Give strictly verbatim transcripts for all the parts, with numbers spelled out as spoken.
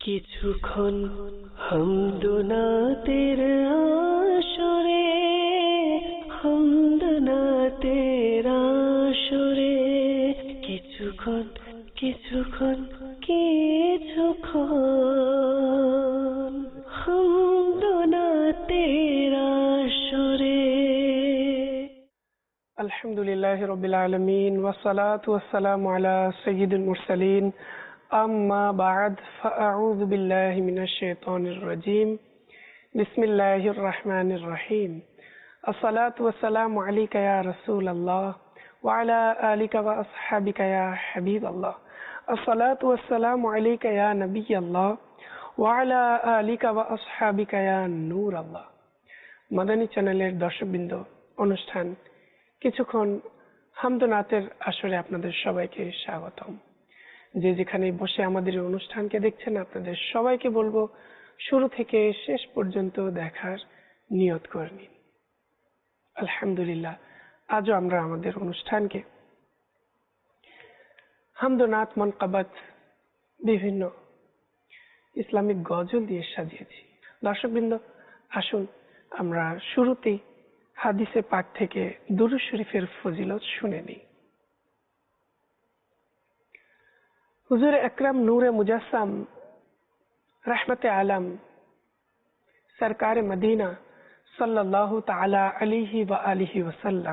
কিছুক্ষণ হামদনাতের আসরে হামদনাতের আসরে কিছুক্ষণ কিছুক্ষণ কিছুক্ষণ হামদনাতের আসরে। আলহামদুলিল্লাহি রাব্বিল আলামিন ওয়াসসালাতু ওয়াসসালামু আলা সাইয়্যিদিল মুরসালিন আম্মা বা'দ ফাআউযু বিল্লাহি মিনাশ শাইতানির রাজীম বিসমিল্লাহির রহমানির রহিম আসসালাতু ওয়াসসালামু আলাইকা ইয়া রাসূলাল্লাহ ওয়া আলা আলিকা ওয়া আসহাবিকা ইয়া হাবিবাল্লাহ আসসালাতু ওয়াসসালামু আলাইকা ইয়া নবিয়াল্লাহ ওয়া আলা আলিকা ওয়া আসহাবিকা ইয়া নূরাল্লাহ। মাদানী চ্যানেলের দর্শকবৃন্দ, অনুষ্ঠান কিছুক্ষণ হামদনাতের আসরে আপনাদের সবাইকে স্বাগতম। যে যেখানে বসে আমাদের এই অনুষ্ঠানকে দেখছেন, আপনাদের সবাইকে বলবো শুরু থেকে শেষ পর্যন্ত দেখার নিয়ত করে নিন। আলহামদুলিল্লাহ, আজও আমরা আমাদের অনুষ্ঠানকে হামদনাত, মানকাবাত, বিভিন্ন ইসলামিক গজল দিয়ে সাজিয়েছি। দর্শকবৃন্দ, আসুন আমরা শুরুতেই হাদিসে পাক থেকে দুরূদ শরীফের ফজিলত শুনে নিই। হুজুর আকরাম নূরে মুজাসসাম रहमते आलम सरकार मदीना सल्लल्लाहु ताला अलैहि व आलिहि वसल्लम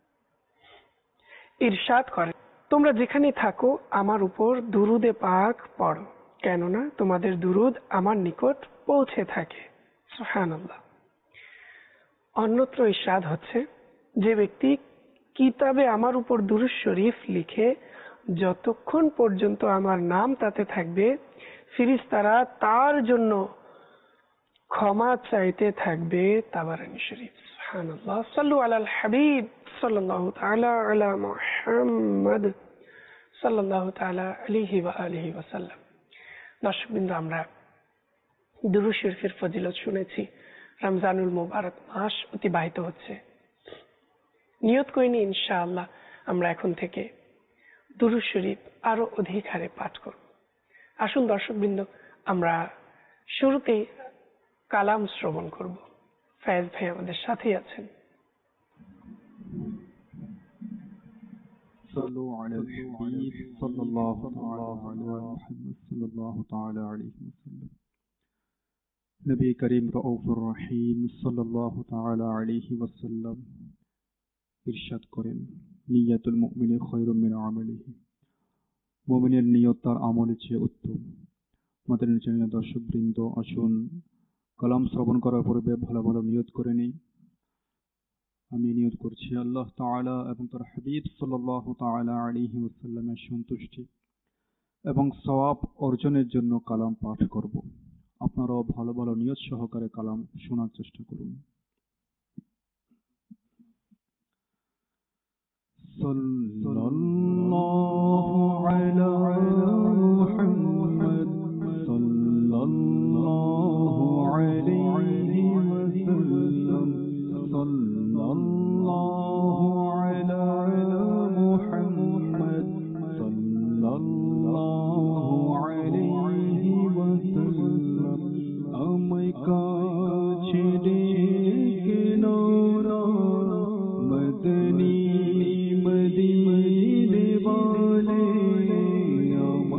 इरशाद करें, তোমরা যেখানে থাকো আমার উপর দুরুদে পাক পড়ো, কেননা তোমাদের দুরুদ আমার নিকট পৌঁছে থাকে। সুবহানাল্লাহ। অন্যত্র ইরশাদ হচ্ছে, যে ব্যক্তি কিতাবে আমার উপর দুরূদ শরীফ লিখে যতক্ষণ পর্যন্ত আমার নাম তাতে থাকবে, ফেরেশতারা তার জন্য ক্ষমা চাইতে থাকবে। তাবারানী শরীফ। সুবহানাল্লাহ। সাল্লু আলাল হাবিব সাল্লাল্লাহু তাআলা আলা মুহাম্মদ সাল্লাল্লাহু তাআলা আলাইহি ওয়া আলিহি ওয়াসাল্লাম। দর্শকবৃন্দ, আমরা দুরূদ শরীফের ফজিলত শুনেছি। রমজানুল মুবারক মাস অতিবাহিত হচ্ছে। নিয়ত করিনি ইনশাআল্লাহ আমরা এখন থেকে দুরূদ শরীফ আরো অধিক হারে পাঠ করব। আসুন দর্শকবৃন্দ, আমরা শুরুতেই কালাম শ্রবণ করব। ফায়েজ ভাই আমাদের সাথেই আছেন। صلوا على الحبيب صلى الله تعالى على محمد صلى الله تعالى عليه وسلم। নবী করিম রউফুর রহিম সাল্লাল্লাহু তাআলা আলাইহি ওয়াসাল্লাম ইরশাদ করেন, নিয়াতুল মুমিনি খায়রুম মিন আমালিহি। মুমিনের নিয়ত তার আমলের চেয়ে উত্তম। মাদানী চ্যানেলের দর্শকবৃন্দ, আসুন কালাম শ্রবণ করার পূর্বে ভালো ভালো নিয়ত করে নিই। আমি নিয়ত করছি আল্লাহ তাআলা এবং তার হাবিব সাল্লাল্লাহু তাআলা আলাইহি ওয়াসাল্লামের সন্তুষ্টি এবং সওয়াব অর্জনের জন্য কালাম পাঠ করব। আপনারাও ভালো ভালো নিয়ত সহকারে কালাম শোনার চেষ্টা করুন। সাল্লাল্লাহু আলা মুহাম্মদ সাল্লাল্লাহু আলাইহি ওয়াসাল্লাম সাল্লাল্লাহু আলা মুহাম্মদ সাল্লাল্লাহু আলাইহি ওয়াসাল্লাম। আমায় কাছে ডেকে নাও মদনী মদিনে वाले, আমায়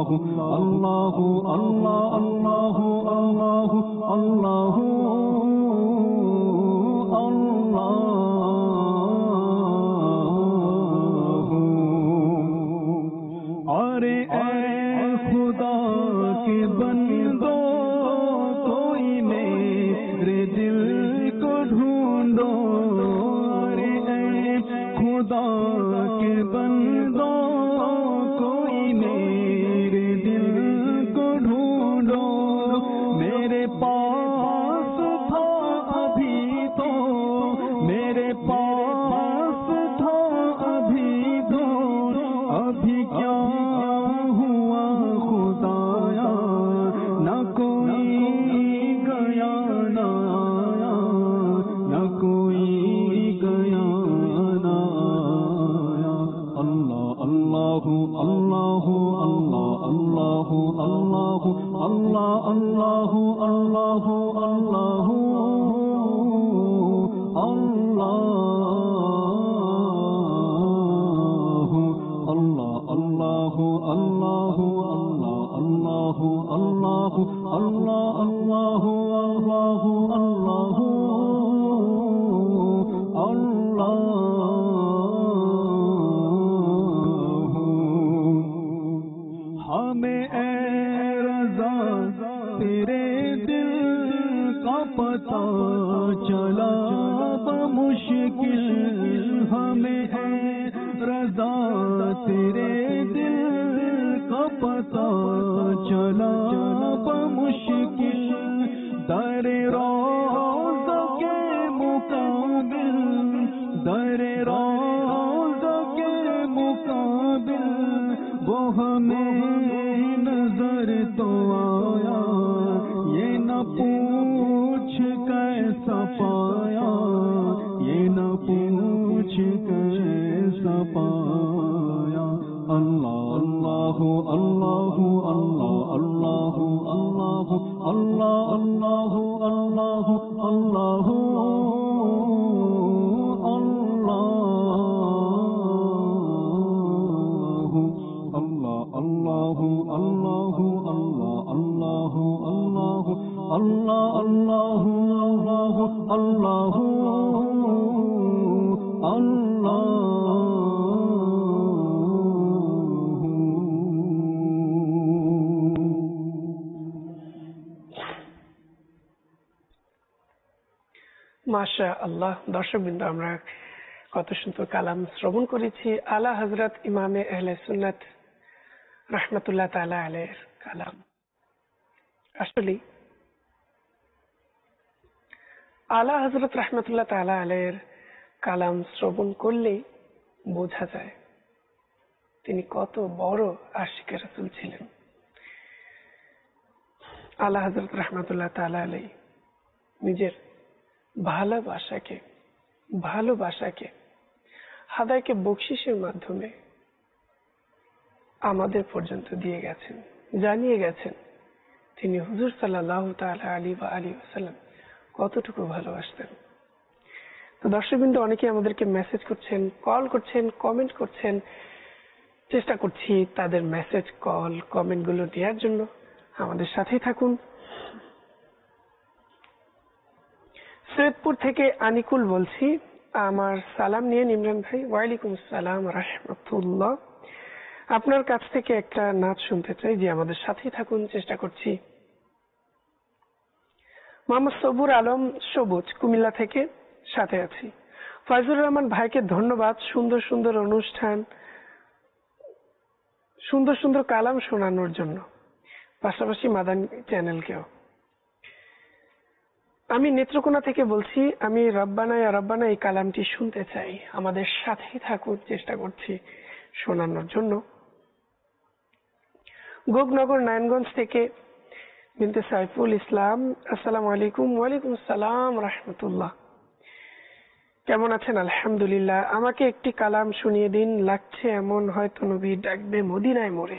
মাশা আল্লাহ। দর্শকবৃন্দ, আমরা কত সুন্দর কালাম শ্রবণ করেছি। আলা হযরত ইমামে আহলে সুন্নাত রাহমাতুল্লাহ তাআলা আলাইহির কালাম। আসলে আলা হযরত রাহমাতুল্লাহ তাআলা আলাইহির কালাম শ্রবণ করলে বোঝা যায় তিনি কত বড় আশিকে রাসূল ছিলেন। আলা হযরত রাহমাতুল্লাহ তাআলা আলাইহি নিজের ভালোবাসাকে ভালোবাসাকে হাদায়াকে বকশিসের মাধ্যমে আমাদের পর্যন্ত দিয়ে গেছেন, জানিয়ে গেছেন তিনি হুজুর সাল্লাল্লাহু তাআলা আলাইহি ওয়া আলিহি ওয়াসাল্লাম কতটুকু ভালোবাসতেন। তো দর্শকবৃন্দ, অনেকে আমাদেরকে মেসেজ করছেন, কল করছেন, কমেন্ট করছেন। চেষ্টা করছি তাদের মেসেজ, কল, কমেন্ট গুলো দেওয়ার জন্য। আমাদের সাথেই থাকুন। সৈয়দপুর থেকে আনিকুল বলছি, আমার সালাম নিয়ে ইমরান ভাই। ওয়ালাইকুম আসসালাম রাহমাতুল্লাহ। আপনার কাছ থেকে একটা নাচ শুনতে চাই। যে আমাদের সাথেই থাকুন, চেষ্টা করছি। মোহাম্মদ সবুর আলম সবুজ কুমিল্লা থেকে সাথে আছি। ফয়জুর রহমান ভাইকে ধন্যবাদ, সুন্দর সুন্দর অনুষ্ঠান, সুন্দর সুন্দর কালাম শোনানোর জন্য, পাশাপাশি মাদানী চ্যানেলকেও। আমি নেত্রকোনা থেকে বলছি, আমি রব্বানা ইয়া রব্বানা এই কালামটি শুনতে চাই। আমাদের সাথেই থাকুন, চেষ্টা করছি শোনানোর জন্য। গোপনগর নারায়ণগঞ্জ থেকে বিনতে সাইফুল ইসলাম, আসসালামু আলাইকুম। ওয়ালাইকুম আসসালাম রাহমাতুল্লাহ। কেমন আছেন? আলহামদুলিল্লাহ। আমাকে একটি কালাম শুনিয়ে দিন, লাগছে এমন হয়তো নবী ডাকবে মদিনায় মোরে।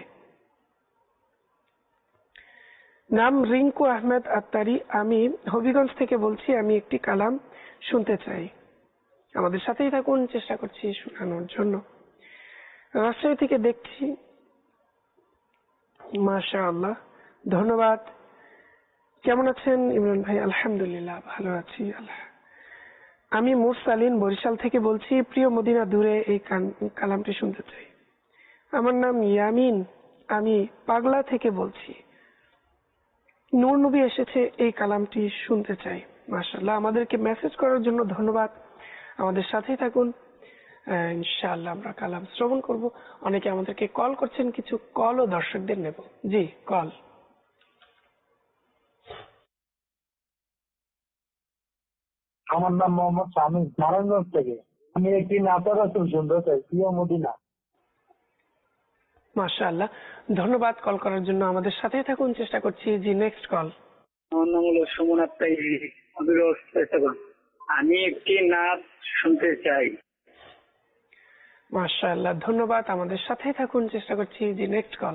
নাম রিঙ্কু আহমেদ আত্তারি, আমি হবিগঞ্জ থেকে বলছি। আমি একটি কালাম শুনতে চাই। আমাদের সাথেই থাকুন, চেষ্টা করছি শোনানোর জন্য। রাজশাহী থেকে দেখছি মাশাআল্লাহ, ধন্যবাদ। কেমন আছেন ইমরান ভাই? আলহামদুলিল্লাহ ভালো আছি। আল্লাহ, আমি মুরসালিন বরিশাল থেকে বলছি। প্রিয় মদিনা দূরে এই কালামটি শুনতে চাই। আমার নাম ইয়ামিন, আমি পাগলা থেকে বলছি। নূর নবী এসেছে, এই কালামটি শুনতে চাই। মাশাআল্লাহ, আমাদেরকে মেসেজ করার জন্য ধন্যবাদ। আমাদের সাথেই থাকুন, ইনশাআল্লাহ আমরা কালাম শ্রবণ করব। অনেকে আমাদেরকে কল করছেন, কিছু কল ও দর্শকদের নেব। জি, কল। আমার নাম মোহাম্মদ স্বামী, নারায়ণগঞ্জ থেকে। আমি একটি নাতা রাসূল শুনতে চাই, প্রিয় মদিনা। মাশাআল্লাহ, ধন্যবাদ কল করার জন্য। আমাদের সাথেই থাকুন, চেষ্টা করছি। জি, নেক্সট কল। আমার নাম হলো সুমন আক্তার, আমি একটি নাচ শুনতে চাই। মাশাআল্লাহ, ধন্যবাদ। আমাদের সাথেই থাকুন, চেষ্টা করছি। জি, নেক্সট কল।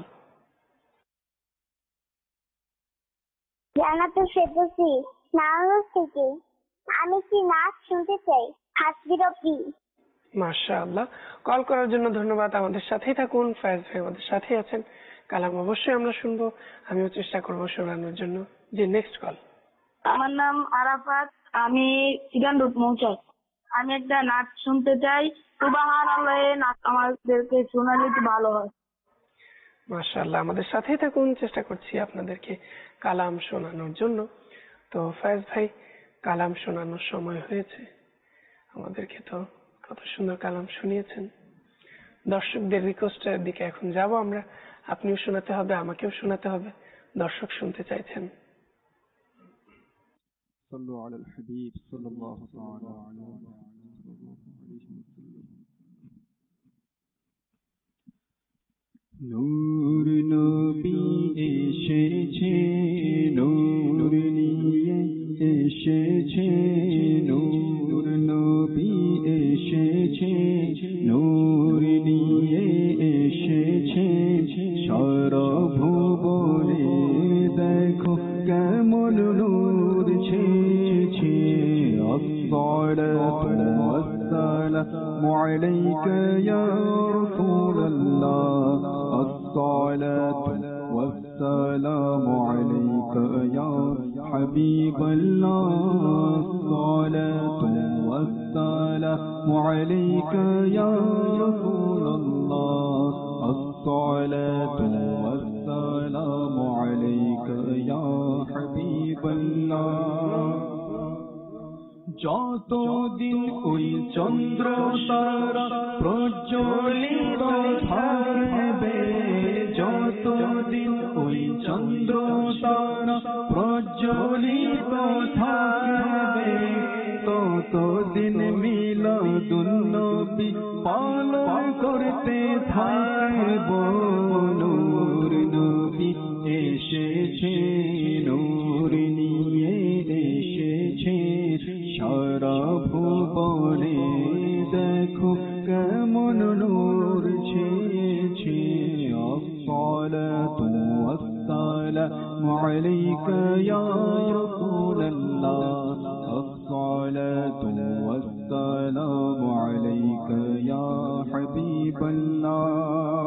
জান্নাতুল ফেরদৌসী, নারায়ণগঞ্জ থেকে। আমি কি নাচ শুনতে চাই, হাসবি রব্বি। মাশাআল্লাহ, কল করার জন্য ধন্যবাদ। আমাদের সাথেই থাকুন। ফায়েজ ভাই আমাদের সাথেই আছেন। কালাম অবশ্যই আমরা শুনবো, আমিও চেষ্টা করব শোনানোর জন্য। জি, নেক্সট কল। আমার নাম আরাফাত, আমি চিরান রোড মৌচাক। আমি একটা নাচ শুনতে চাই, সুবহানাল্লাহ। নাচ আমাদেরকে শোনালে একটু ভালো হয়। মাশাআল্লাহ, আমাদের সাথেই থাকুন, চেষ্টা করছি আপনাদেরকে কালাম শোনানোর জন্য। তো ফায়েজ ভাই, কালাম শোনানোর সময় হয়েছে। আমাদেরকে তো কত সুন্দর কালাম শুনিয়েছেন। দর্শকদের রিকোয়েস্টের দিকে এখন যাব আমরা। আপনিও শোনাতে হবে, আমাকেও শোনাতে হবে। দর্শক শুনতে চাইছেন। সাল্লু আলাল হাবিব সাল্লাল্লাহু তাআলা আলাইহি ওয়াসাল্লাম। নূর নবী এসেছে, নূর নিয়ে এসেছে, নূর নবী এসেছে, নূর নিয়ে এসেছে। সারা ভুবনে দেখো কেমন নূর ছেয়েছে। আসসালাতু ওয়াসসালামু আলাইকা ইয়া রাসূলাল্লাহ, আসসালাতু ওয়াসসালামু আলাইকা ইয়া হাবিবাল্লাহ, আসসালাতু ওয়াসসালামু আলাইকা ইয়া রাসূলাল্লাহ, আসসালাতু ওয়াসসালামু আলাইকা ইয়া হাবিবাল্লাহ। যতদিন ওই চন্দ্র তারা প্রজ্বলিত থাকবে, যতদিন ওই চন্দ্র তারা প্রজ্বলিত থাকবে, ততদিন মিলাদুন নবী পালন করতে থাকব। নূর নবী এসেছে, নূর নিয়ে এসেছে। সারা ভুবনে দেখো কেমন নূর ছেয়েছে। আসসালাতু ওয়াসসালামু আলাইকা ইয়া রাসূলাল্লাহ, আসসালাতু ওয়াসসালামু আলাইকা ইয়া হাবিবাল্লাহ।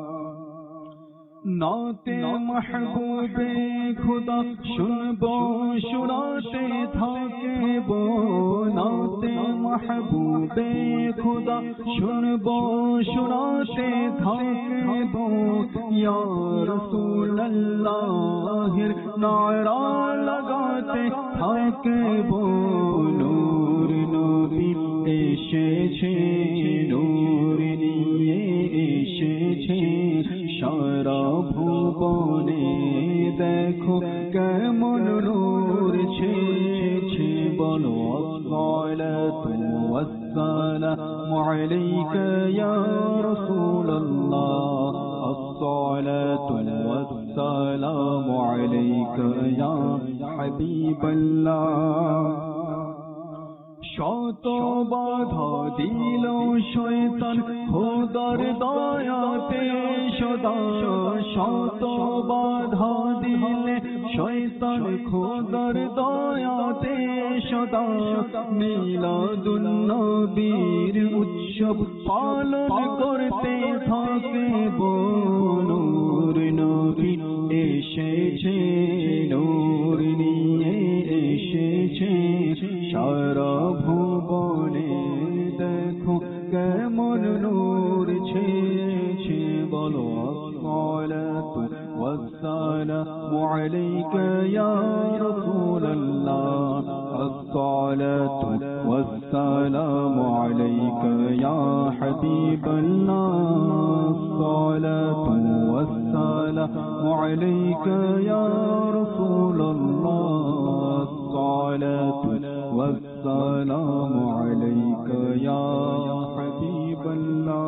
নাতে মাহবুবে খুদা শুনবো শুনাতে থাকব, নাতে মাহবুবে খুদা শুনবো শুনাতে থাকব। ইয়া রাসূলুল্লাহের নারা লাগাতে থাকব। নূর নবী এসেছে, নূর নিয়ে এসেছে। সারা ভুবনে দেখো কেমন নূর ছেয়েছে। বলো আসসালাতু ওয়াসসালামু আলাইকা ইয়া রাসূলাল্লাহ, আসসালাতু ওয়াসসালামু আলাইকা ইয়া হাবিবাল্লাহ। শত বাধা দিল শয়তান খোদার দয়াতে সদা, শত বাধা দিলে শয়তান খোদার দয়াতে সদা। মিলাদুন নবীর উৎসব পালন করতে থাকব। নূর নবী والسلام عليك يا رسول الله الصلاة والسلام عليك يا حبيب الله الصلاة والسلام عليك يا رسول الله الصلاة والسلام عليك يا حبيب الله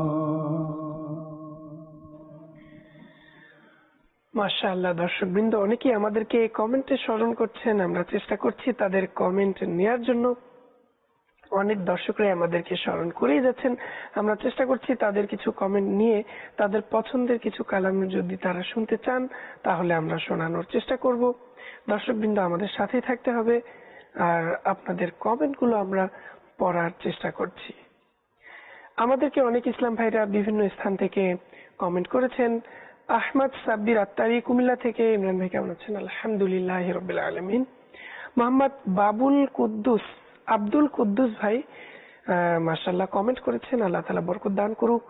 মাশাআল্লাহ। দর্শকবৃন্দ অনেকেই আমাদেরকে কমেন্টে স্মরণ করছেন, আমরা চেষ্টা করছি তাদের কমেন্ট নেওয়ার জন্য। অনেক দর্শকরাই আমাদেরকে স্মরণ করেই যাচ্ছেন, আমরা চেষ্টা করছি তাদের কিছু কমেন্ট নিয়ে তাদের পছন্দের কিছু কালাম যদি তারা শুনতে চান তাহলে আমরা শোনানোর চেষ্টা করব। দর্শকবৃন্দ আমাদের সাথেই থাকতে হবে আর আপনাদের কমেন্টগুলো আমরা পড়ার চেষ্টা করছি। আমাদেরকে অনেক ইসলাম ভাইরা বিভিন্ন স্থান থেকে কমেন্ট করেছেন। আহমদ সাব্বির আত্তারি কুমিল্লা থেকে, ইমরান ভাই কেমন আছেন? আলহামদুলিল্লাহ রাব্বিল আলামিন। মোহাম্মদ বাবুল কুদ্দুস আব্দুল কুদ্দুস ভাই মাশাআল্লাহ কমেন্ট করেছেন, আল্লাহ তাআলা বরকত দান করুক।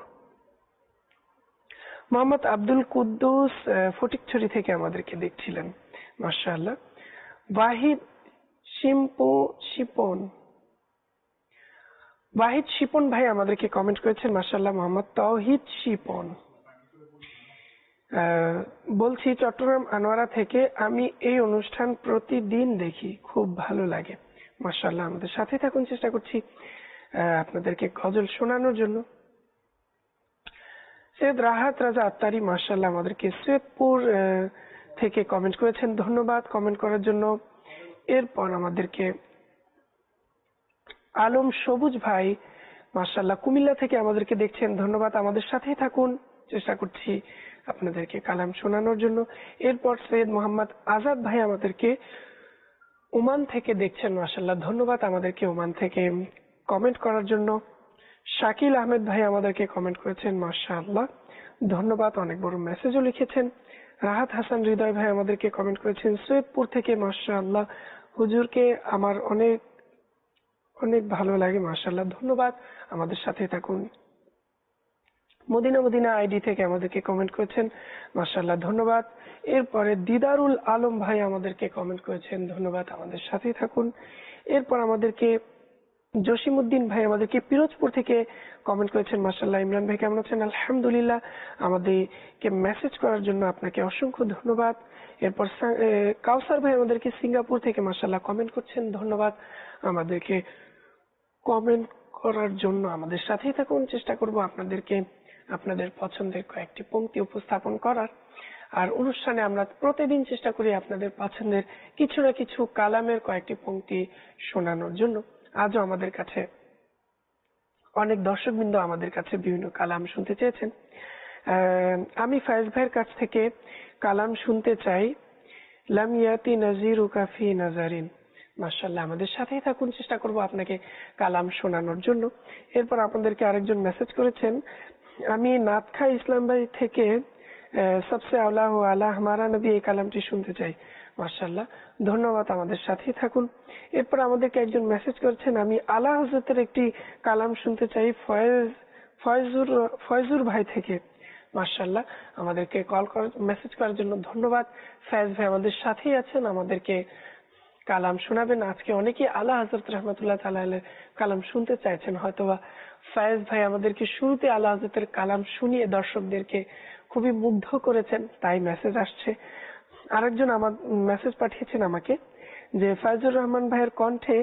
মোহাম্মদ আব্দুল কুদ্দুস ফটিকছড়ি থেকে আমাদেরকে দেখছিলেন, মাশাআল্লাহ। ওয়াহিদ শিম্পো শিপন ওয়াহিদ শিপন ভাই আমাদেরকে কমেন্ট করেছেন, মাশাআল্লাহ। মোহাম্মদ তাওহিদ শিপন বলছি চট্টগ্রাম আনোয়ারা থেকে, আমি এই অনুষ্ঠান প্রতিদিন দেখি, খুব ভালো লাগে। মাশাআল্লাহ, আমাদের সাথে থাকুন, চেষ্টা করছি আপনাদেরকে গজল শোনানোর জন্য। সৈয়দ রাহাত রাজা আত্তারি মাশাআল্লাহ আমাদেরকে সৈয়দপুর থেকে কমেন্ট করেছেন, ধন্যবাদ কমেন্ট করার জন্য। এরপর আমাদেরকে আলম সবুজ ভাই মাশাআল্লাহ কুমিল্লা থেকে আমাদেরকে দেখছেন, ধন্যবাদ, আমাদের সাথেই থাকুন, চেষ্টা করছি আপনাদেরকে কালাম শোনানোর জন্য। এরপর সৈয়দ মোহাম্মদ আজাদ ভাই আমাদেরকে ওমান থেকে দেখছেন, মাশাআল্লাহ, ধন্যবাদ আমাদেরকে ওমান থেকে কমেন্ট করার জন্য। শাকিল আহমেদ ভাই আমাদেরকে কমেন্ট করেছেন, মাশাআল্লাহ, ধন্যবাদ, অনেক বড় মেসেজও লিখেছেন। রাহাত হাসান হৃদয় ভাই আমাদেরকে কমেন্ট করেছেন সৈয়দপুর থেকে, মাশাআল্লাহ, হুজুরকে আমার অনেক অনেক ভালো লাগে, মাশাআল্লাহ, ধন্যবাদ, আমাদের সাথে থাকুন। মদিনা মদিনা আইডি থেকে আমাদেরকে কমেন্ট করেছেন, মাশাআল্লাহ, ধন্যবাদ। এরপরে দিদারুল আলম ভাই আমাদেরকে কমেন্ট করেছেন, ধন্যবাদ, আমাদের সাথেই থাকুন। এরপর আমাদেরকে জসিমউদ্দিন ভাই আমাদেরকে পিরোজপুর থেকে কমেন্ট করেছেন, মাশাআল্লাহ। ইমরান ভাই কেমন আছেন? আলহামদুলিল্লাহ, আমাদেরকে মেসেজ করার জন্য আপনাকে অসংখ্য ধন্যবাদ। এরপর কাউসার ভাই আমাদেরকে সিঙ্গাপুর থেকে মাশাআল্লাহ কমেন্ট করছেন, ধন্যবাদ, আমাদেরকে কমেন্ট করার জন্য। আমাদের সাথেই থাকুন, চেষ্টা করব আপনাদেরকে আপনাদের পছন্দের কয়েকটি পংক্তি উপস্থাপন করার। আর অনুষ্ঠানে আমরা প্রতিদিন চেষ্টা করি আপনাদের পছন্দের কিছু না কিছু কালামের কয়েকটি পংক্তি শোনানোর জন্য। আজও আমাদের কাছে অনেক দর্শকবৃন্দ আমাদের কাছে বিভিন্ন কালাম শুনতে চেয়েছেন। আমি ফায়েজ ভাইয়ের কাছ থেকে কালাম শুনতে চাই, লাম ইয়াতি নাজিরুকা ফি নাজারিন। মাশাআল্লাহ, আমাদের সাথেই থাকুন, চেষ্টা করব আপনাকে কালাম শোনানোর জন্য। এরপর আপনাদেরকে আরেকজন মেসেজ করেছেন, আমি নাতখা ইসলাম ভাই থেকে সবসে আওলা হো আলা হামারা নবী এই কালামটি শুনতে চাই। মাশাআল্লাহ, ধন্যবাদ, আমাদের সাথেই থাকুন। এরপর আমাদেরকে একজন মেসেজ করেছেন, আমি আলা হযরতের একটি কালাম শুনতে চাই, ফয়েজ ফয়জুর ফয়জুর ভাই থেকে। মাশাআল্লাহ, আমাদেরকে কল করার মেসেজ করার জন্য ধন্যবাদ। ফয়েজ ভাই আমাদের সাথেই আছেন, আমাদেরকে কালাম শোনাবেন। আজকে অনেকেই আলা হযরত রাহমাতুল্লাহ তাআলা আলাইহির কালাম শুনতে চাইছেন, হয়তোবা ফয়েজ ভাই আমাদেরকে শুরুতে আলা হযরতের কালাম শুনিয়ে দর্শকদেরকে খুবই মুগ্ধ করেছেন, তাই মেসেজ আসছে। আরেকজন আমার মেসেজ পাঠিয়েছেন আমাকে যে ফয়জুর রহমান ভাইয়ের কণ্ঠে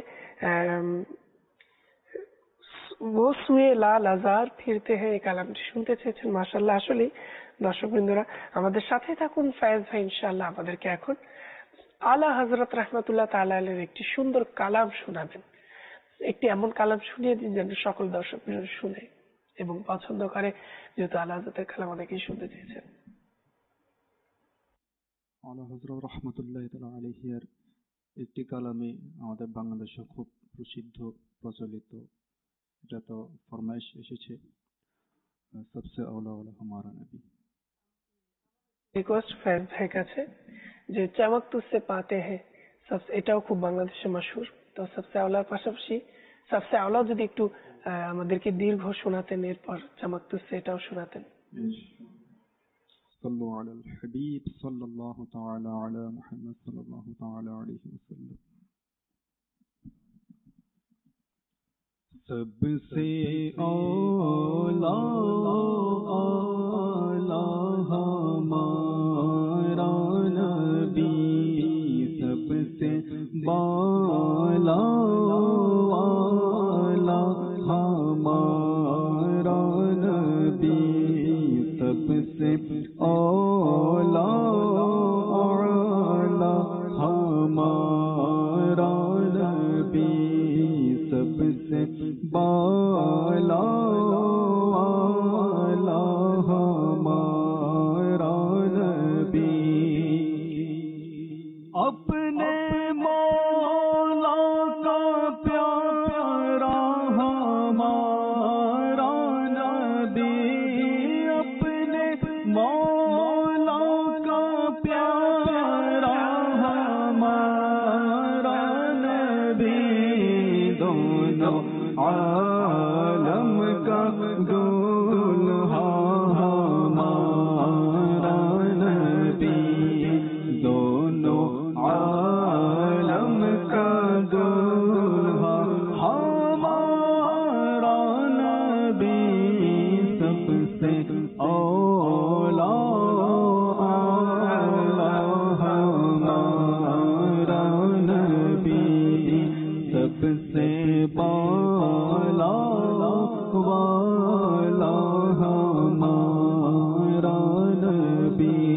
वो सुए लाल आजार फिरते हैं এই কালামটি শুনতে চেয়েছেন। মাশাআল্লাহ, আসলে দর্শকবৃন্দরা আমাদের সাথে থাকুন। ফয়েজ ভাই ইনশাআল্লাহ আমাদেরকে এখন আলা হযরত রাহমাতুল্লাহ তাআলা আলাইহির একটি সুন্দর কালাম শোনাবেন। একটি এমন কালাম শুনিয়ে দিন যেন সকল দর্শকবৃন্দ শুনে এবং পছন্দ করে, যেহেতু আলা হযরতের কালাম অনেকেই শুনতে চেয়েছেন। আলা হযরত রাহমাতুল্লাহ তাআলা আলাইহির একটি কালামে আমাদের বাংলাদেশে খুব প্রসিদ্ধ প্রচলিত, এটা তো ফরমাইশ এসেছে, সবসে আওলা ওয়ালা হামারা নবী। রিকোয়েস্ট ফয়েজ ভাইয়ের কাছে যে চমক তুসে পাতে হ্যাঁ, সব এটাও খুব বাংলাদেশে মশহুর। তো সবসে আওলার পাশাপাশি সবসে আওলা যদি একটু আমাদেরকে দীর্ঘ শোনাতেন, এরপর চমক তুসে এটাও শোনাতেন। صلوا علی الحبیب صلی اللہ تعالی علی محمد صلی اللہ تعالی علیہ وسلم. سب سے اولا اعلی ہمارا نبی، سب سے بالا والا ہمارا نبی، سب سے اولا اعلی ہمارا نبی، سب سے بالا والا ہمارا نبی، اپنے مولا کا پیارا ہمارا نبی، اپنے مولا کا پیارا ہمارا نبی، دونوں عالم کا دولہا ہمارا نبی، دونوں عالم کا دولہا ہمارا نبی، سب سے اولا اعلی ہمارا نبی، سب سے بالا والا ہمارا نبی،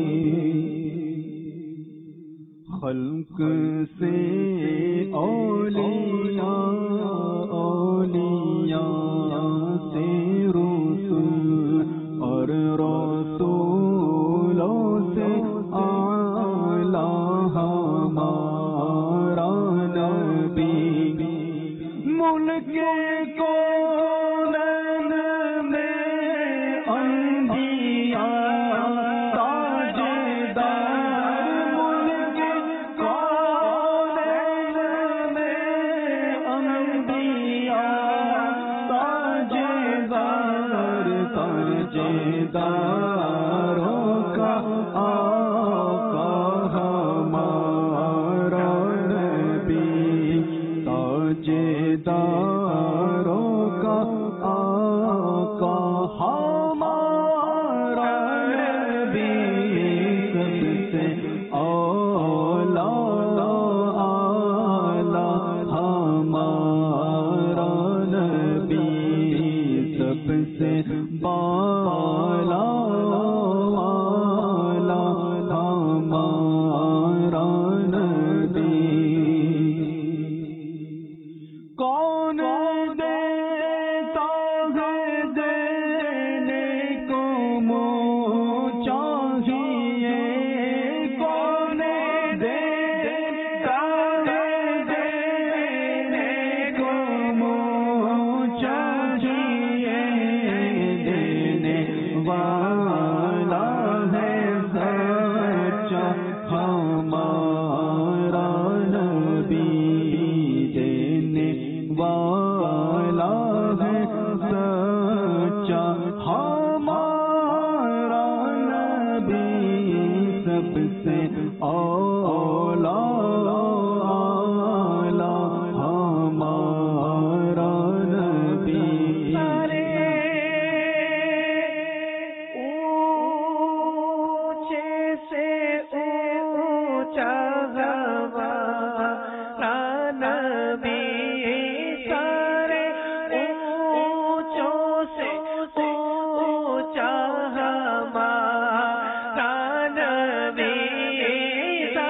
خلق سے اولیاء، اولیاء سے رسول، اور رسولوں سے اعلی ہمارا نبی، ملک کونین میں انبیاء تاجدار، ملک کونین میں انبیاء تاجدار، تاجداروں کا آقا ہمارا نبی، تاجداروں کا آقا ہمارا نبی، سب سے اولا اعلی ہمارا نبی، سب سے بالا والا ہمارا نبی، کون دیتا ہے دینے کو منہ چاہیے، کون دیتا ہے دینے کو منہ چاہیے، دینے والا ہے سچا ہمارا نبی، دینے والا ہے سچا ہمارا نبی، سب سے اولا اعلی ہمارا نبی، اونچے سے اونچا ہمارا نبی، سارے اونچوں سے اونچا ہمارا نبی،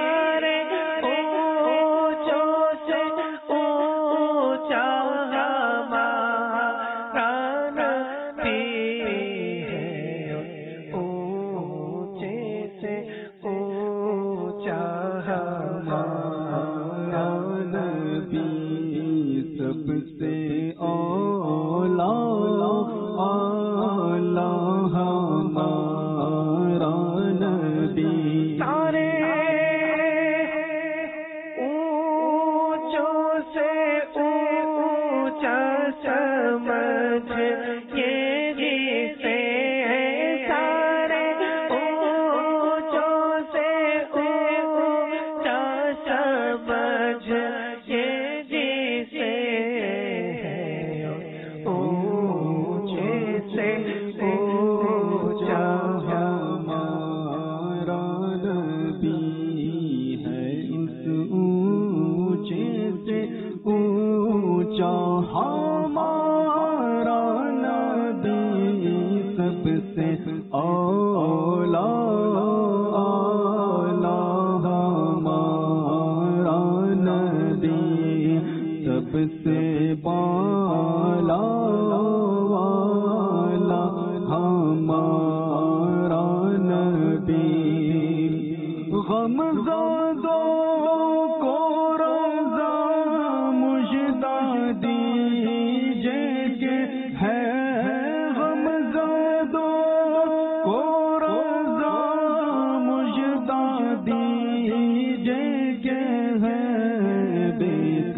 غم زادوں کو رضا مژدہ دیجے کہ ہے غم زادوں کو رضا مژدہ دیجے کہ ہے بے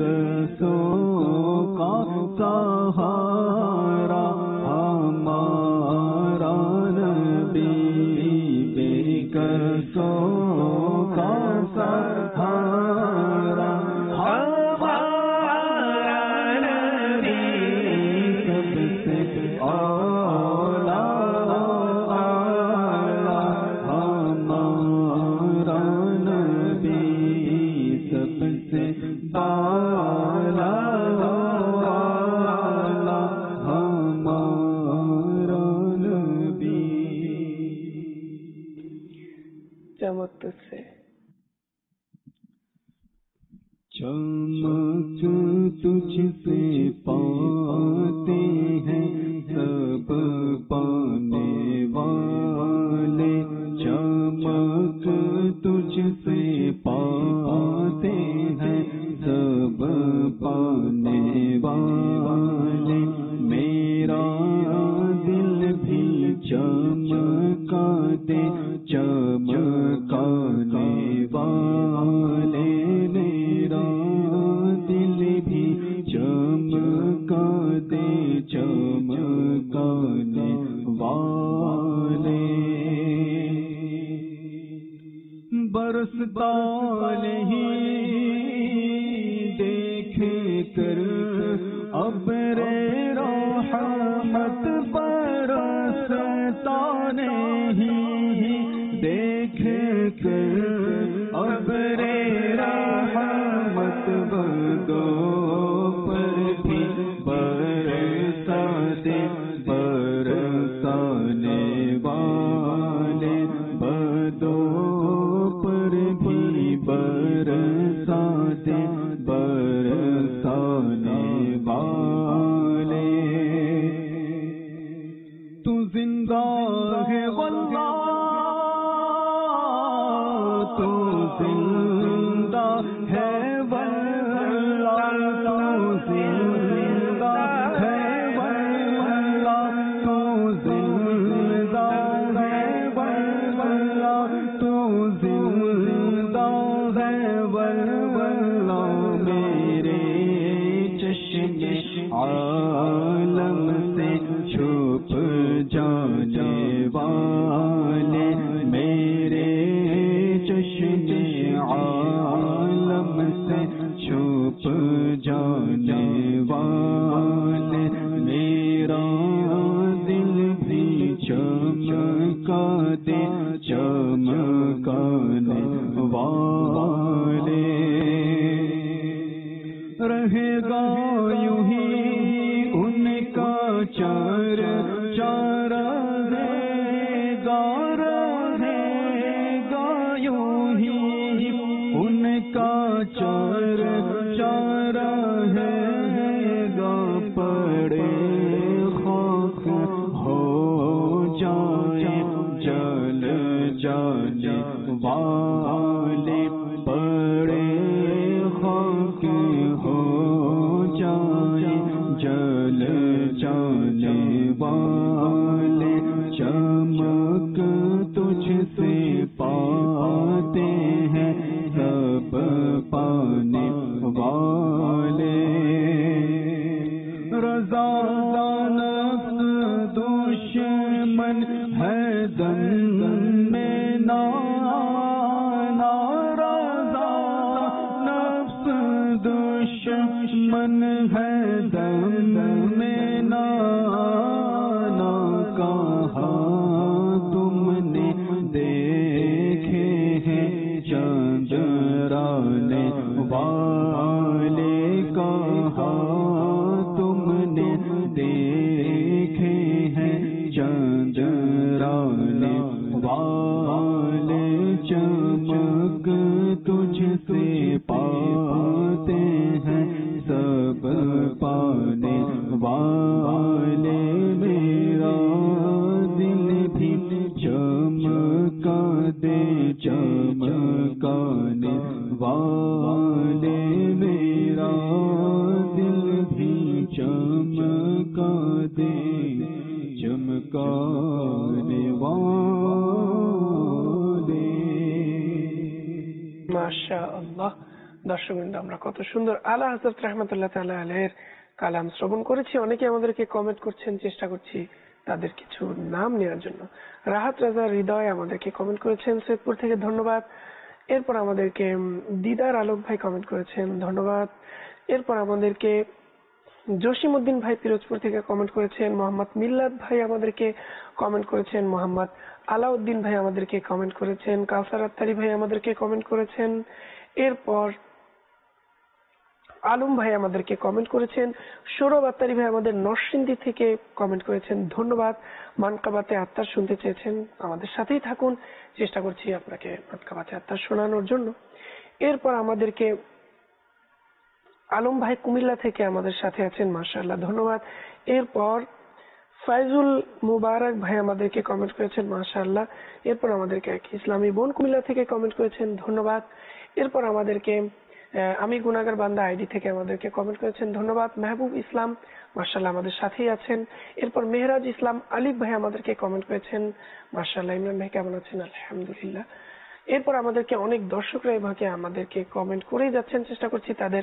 کسوں کا سہارا ہمارا نبی، بے کسوں کا سہارا ہمارا نبی، سب سے اولا ہمارا نبی، سب سے بالا ہمارا نبی۔ چمک تجھ سے چمک تجھ سے پاتے ہیں سب پانے والے، چمک تجھ سے پاتے ہیں سب پانے والے، میرا دل بھی چمکا دے چمکانے والے، میرا دل بھی چمکا دے چمکانے والے، برستا نہیں دیکھے کر ابر رحمت، برستا نہیں دیکھ کر ابر رحمت، بدوں پر بھی برسا دے برسانے والے، بدوں پر بھی برسا دے برسانے والے، تو زندہ ہے واللہ، تو زندہ ہے واللہ، تو زندہ ہے واللہ، تو زندہ ہے واللہ، تو زندہ ہے واللہ، میرے چشم عالم سے چھپ جانے والے، میرے چشم عالم سے چھپ جانے والے، میرا دل بھی چمکا دے چمکانے والے، رہے گا یوں ہی ان کا چار چار رہے گا، رہے گا یوں ہی ان کا چار چار رہے گا، پڑے خاک ہو جائے جل جانے والے، پڑے خاک ہو جائے جل جانے والے، چمک تجھ سے پاتے ہیں سب پانے والے، رضا نفس دشمن ہے دم میں نانا، رضا نفس دشمن ہے دم میں نانا، کہا تم نے دیکھے ہیں چندرانے والے، کہا تم نے دیکھے ہیں چندرانے والے، چمک تجھ سے پاتے ہیں سب پانے والے، میرا دل بھی چمکا दे चमकाने वाले, मेरा दिल भी चमका दे चमकाने वाले। মাশাআল্লাহ। দর্শকবৃন্দ, আমরা কত সুন্দর আলা হযরত রাহমাতুল্লাহ তাআলা আলাইহির কালাম শ্রবণ করেছি। অনেকে আমাদেরকে কমেন্ট করছেন, চেষ্টা করছি তাদের কিছু নাম নেওয়ার জন্য। রাহাত রাজা হৃদয় আমাদেরকে কমেন্ট করেছেন সৈয়দপুর থেকে, ধন্যবাদ। এরপর আমাদেরকে দিদার আলোক ভাই কমেন্ট করেছেন, ধন্যবাদ। এরপর আমাদেরকে জসিমউদ্দিন ভাই পিরোজপুর থেকে কমেন্ট করেছেন, মোহাম্মদ মিল্লাত ভাই আমাদেরকে কমেন্ট করেছেন, মোহাম্মদ আলাউদ্দিন ভাই আমাদেরকে কমেন্ট করেছেন, কাউসার আত্তারি ভাই আমাদেরকে কমেন্ট করেছেন। এরপর আলম ভাই আমাদেরকে কমেন্ট করেছেন, সৌরভ আত্তারি ভাই আমাদের নরসিংদী থেকে কমেন্ট করেছেন, ধন্যবাদ। মানকাবাতে আত্মার শুনতে চেয়েছেন, আমাদের সাথেই থাকুন, চেষ্টা করছি আপনাকে মানকাবাতে আত্মার শোনানোর জন্য। এরপর আমাদেরকে আলম ভাই কুমিল্লা থেকে আমাদের সাথে আছেন, মাশাআল্লাহ, ধন্যবাদ। এরপর ফাইজুল মুবারক ভাই আমাদেরকে কমেন্ট করেছেন, মাশাআল্লাহ। এরপর আমাদেরকে এক ইসলামী বোন কুমিল্লা থেকে কমেন্ট করেছেন, ধন্যবাদ। এরপর আমাদেরকে আমি গুনাহগার বান্দা আইডি থেকে আমাদেরকে কমেন্ট করেছেন, ধন্যবাদ। মেহবুব ইসলাম মাশাআল্লাহ আমাদের সাথেই আছেন। এরপর মেহরাজ ইসলাম আলিফ ভাই আমাদেরকে কমেন্ট করেছেন, মাশাআল্লাহ। ইমরান ভাই কেমন আছেন? আলহামদুলিল্লাহ। এরপর আমাদেরকে অনেক দর্শকরা এভাবে আমাদেরকে কমেন্ট করেই যাচ্ছেন, চেষ্টা করছি তাদের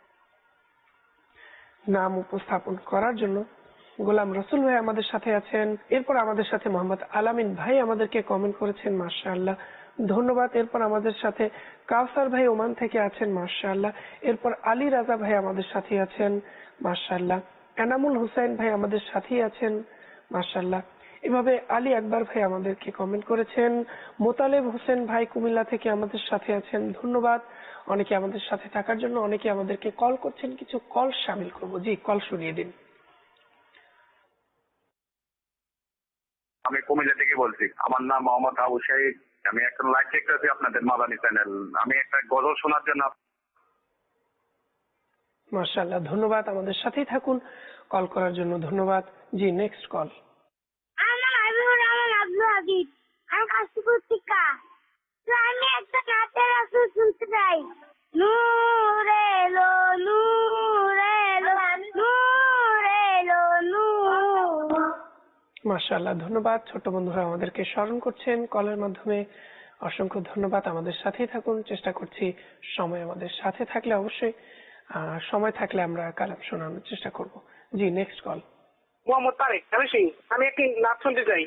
নাম উপস্থাপন করার জন্য। গোলাম রসুল ভাই আমাদের সাথে আছেন। এরপর আমাদের সাথে মোহাম্মদ আলামিন ভাই আমাদেরকে কমেন্ট করেছেন, মাশাআল্লাহ, ধন্যবাদ। এরপর আমাদের সাথে কাউসার ভাই ওমান থেকে আছেন, মাশাআল্লাহ। এরপর আলী রাজা ভাই আমাদের সাথে আছেন, মাশাআল্লাহ। এনামুল হুসাইন ভাই আমাদের সাথেই আছেন, মাশাআল্লাহ। এভাবে আলী আকবর ভাই আমাদেরকে কমেন্ট করেছেন। মোতালেব হোসেন ভাই কুমিল্লা থেকে আমাদের সাথে আছেন, ধন্যবাদ। অনেকে আমাদের সাথে থাকার জন্য, অনেকে আমাদেরকে কল করছেন, কিছু কল শামিল করবো। জি, কল শুনিয়ে দিন। আমি কুমিল্লা থেকে বলছি, আমার নাম মোহাম্মদ আবু শাহিদ। আমি এখন লাইভ দেখতেছি আপনাদের মাদানী চ্যানেল। আমি একটা গজল শোনার জন্য। মাশাআল্লাহ, ধন্যবাদ। আমাদের সাথেই থাকুন, কল করার জন্য ধন্যবাদ। জি, নেক্সট কল। আমার নাম হাবিবুর রহমান আব্দুল হাবিব, আমি কাশীপুর থেকে। তো আমি একটা নাচের আসর শুনতে চাই। নূর এলো নূর এলো নূর এলো নূর। মাশাআল্লাহ, ধন্যবাদ। ছোট বন্ধুরা আমাদেরকে স্মরণ করছেন কলের মাধ্যমে, অসংখ্য ধন্যবাদ। আমাদের সাথেই থাকুন, চেষ্টা করছি সময় আমাদের সাথে থাকলে অবশ্যই আহ, সময় থাকলে আমরা কালাম শোনানোর চেষ্টা করব। জি, নেক্সট কল। মোহাম্মদ তারেক আমি আমি একটি নাচ শুনতে চাই।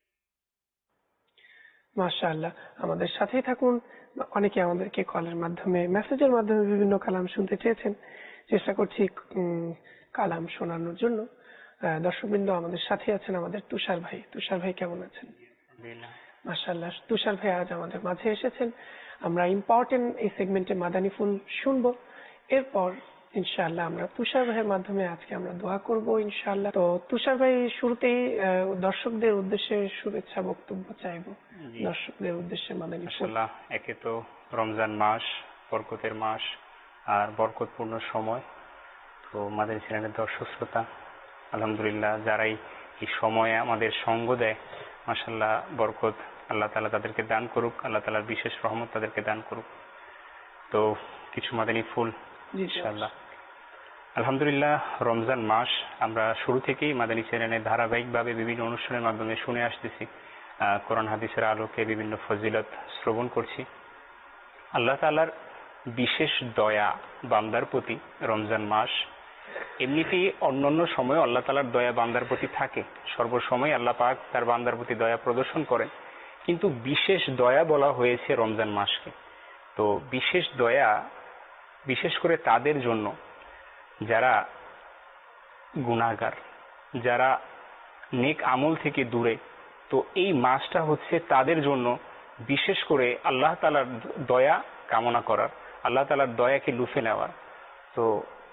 মাশাআল্লাহ, আমাদের সাথেই থাকুন। অনেকে আমাদেরকে কলের মাধ্যমে, মেসেজের মাধ্যমে বিভিন্ন কালাম শুনতে চেয়েছেন, চেষ্টা করছি উম, কালাম শোনানোর জন্য। দর্শকবৃন্দ আমাদের সাথে আছেন আমাদের তুষার ভাই। তুষার ভাই কেমন আছেন? মাশাআল্লাহ, তুষার ভাই আজ আমাদের মাঝে এসেছেন। আমরা ইম্পর্টেন্ট এই সেগমেন্টে মাদানী ফুল শুনবো। এরপর ইনশাআল্লাহ আমরা তুষার ভাইয়ের মাধ্যমে আজকে আমরা দোয়া করব ইনশাআল্লাহ। তো তুষার ভাই, শুরুতেই দর্শকদের উদ্দেশ্যে শুভেচ্ছা বক্তব্য চাইবো, দর্শকদের উদ্দেশ্যে মাদানী ফুল। মাশাআল্লাহ, একে তো রমজান মাস, বরকতের মাস আর বরকতপূর্ণ সময়। তো মাদানী চ্যানেলের দর্শক শ্রোতা, আলহামদুলিল্লাহ, যারাই এই সময়ে আমাদের সঙ্গ দেয়, মাশাআল্লাহ, বরকত আল্লাহ তাআলা তাদেরকে দান করুক, আল্লাহ তাআলার বিশেষ রহমত তাদেরকে দান করুক। তো কিছু মাদানী ফুল ইনশাআল্লাহ। আলহামদুলিল্লাহ, রমজান মাস আমরা শুরু থেকেই মাদানী চ্যানেলে ধারাবাহিকভাবে বিভিন্ন অনুষ্ঠানের মাধ্যমে শুনে আসতেছি। কোরআন হাদিসের আলোকে বিভিন্ন ফজিলত শ্রবণ করছি। আল্লাহ তাআলার বিশেষ দয়া বান্দার প্রতি রমজান মাস। এমনিতেই অন্যান্য সময় আল্লাহ তাআলার দয়া বান্দার প্রতি থাকে, সর্বসময় আল্লাহ পাক তার বান্দার প্রতি দয়া প্রদর্শন করেন, কিন্তু বিশেষ দয়া বলা হয়েছে রমজান মাসকে। তো বিশেষ দয়া বিশেষ করে তাদের জন্য যারা গুনাহগার, যারা নেক আমল থেকে দূরে। তো এই মাসটা হচ্ছে তাদের জন্য বিশেষ করে আল্লাহ তাআলার দয়া কামনা করার, আল্লাহ তাআলার দয়াকে লুফে নেওয়ার। তো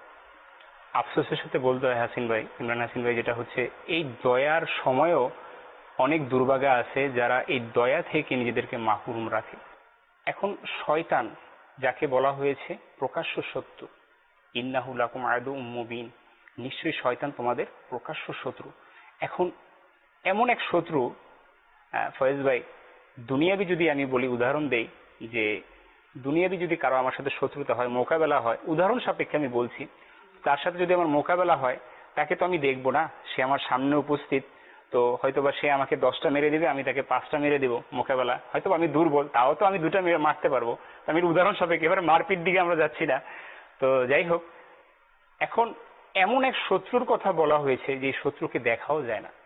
আফসোসের সাথে বলতে হয় হাসিন ভাই, ইমরান হাসিন ভাই, যেটা হচ্ছে এই দয়ার সময়ও অনেক দুর্ভাগা আছে যারা এই দয়া থেকে নিজেদেরকে মাহরুম রাখে। এখন শয়তান, যাকে বলা হয়েছে প্রকাশ্য শত্রু, ইন্নাহু লাকুম আদুউম মুবিন, নিশ্চয়ই শয়তান তোমাদের প্রকাশ্য শত্রু। এখন এমন এক শত্রু ফয়েজ ভাই, দুনিয়াবি যদি আমি বলি, উদাহরণ দেই, যে দুনিয়াবি যদি কারো আমার সাথে শত্রুতা হয়, মোকাবেলা হয়, উদাহরণ সাপেক্ষে আমি বলছি, তার সাথে যদি আমার মোকাবেলা হয়, তাকে তো আমি দেখবো না, সে আমার সামনে উপস্থিত, তো হয়তোবা সে আমাকে দশটা মেরে দেবে, আমি তাকে পাঁচটা মেরে দেবো মোকাবেলা, হয়তো আমি দুর্বল, তাও তো আমি দুটা মেরে মারতে পারবো। আমি উদাহরণ সাপেক্ষে, এবারে মারপিট দিকে আমরা যাচ্ছি না। তো যাই হোক, এখন এমন এক শত্রুর কথা বলা হয়েছে যে শত্রুকে দেখাও যায় না,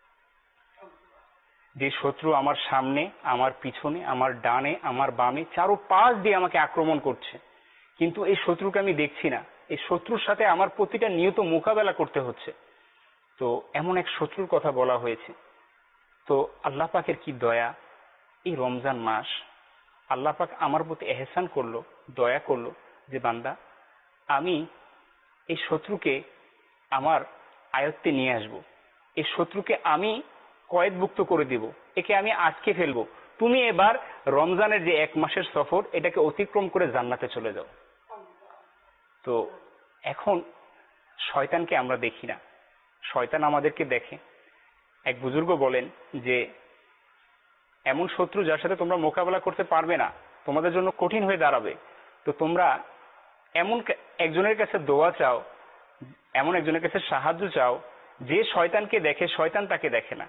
যে শত্রু আমার সামনে, আমার পিছনে, আমার ডানে, আমার বামে, চারো পাশ দিয়ে আমাকে আক্রমণ করছে, কিন্তু এই শত্রুকে আমি দেখছি না। এই শত্রুর সাথে আমার প্রতিটা নিয়ত মোকাবেলা করতে হচ্ছে। তো এমন এক শত্রুর কথা বলা হয়েছে। তো আল্লাহ পাকের কি দয়া, এই রমজান মাস আল্লাহ পাক আমার প্রতি এহসান করলো, দয়া করলো, যে বান্দা আমি এই শত্রুকে আমার আয়ত্তে নিয়ে আসব, এই শত্রুকে আমি কয়েদমুক্ত করে দিব, একে আমি আটকে ফেলবো, তুমি এবার রমজানের যে এক মাসের সফর, এটাকে অতিক্রম করে জান্নাতে চলে যাও। তো এখন শয়তানকে আমরা দেখি না, শয়তান আমাদেরকে দেখে। এক বুজুর্গ বলেন যে এমন শত্রু যার সাথে তোমরা মোকাবেলা করতে পারবে না, তোমাদের জন্য কঠিন হয়ে দাঁড়াবে, তো তোমরা এমন একজনের কাছে দোয়া চাও, এমন একজনের কাছে সাহায্য চাও যে শয়তানকে দেখে, শয়তান তাকে দেখে না।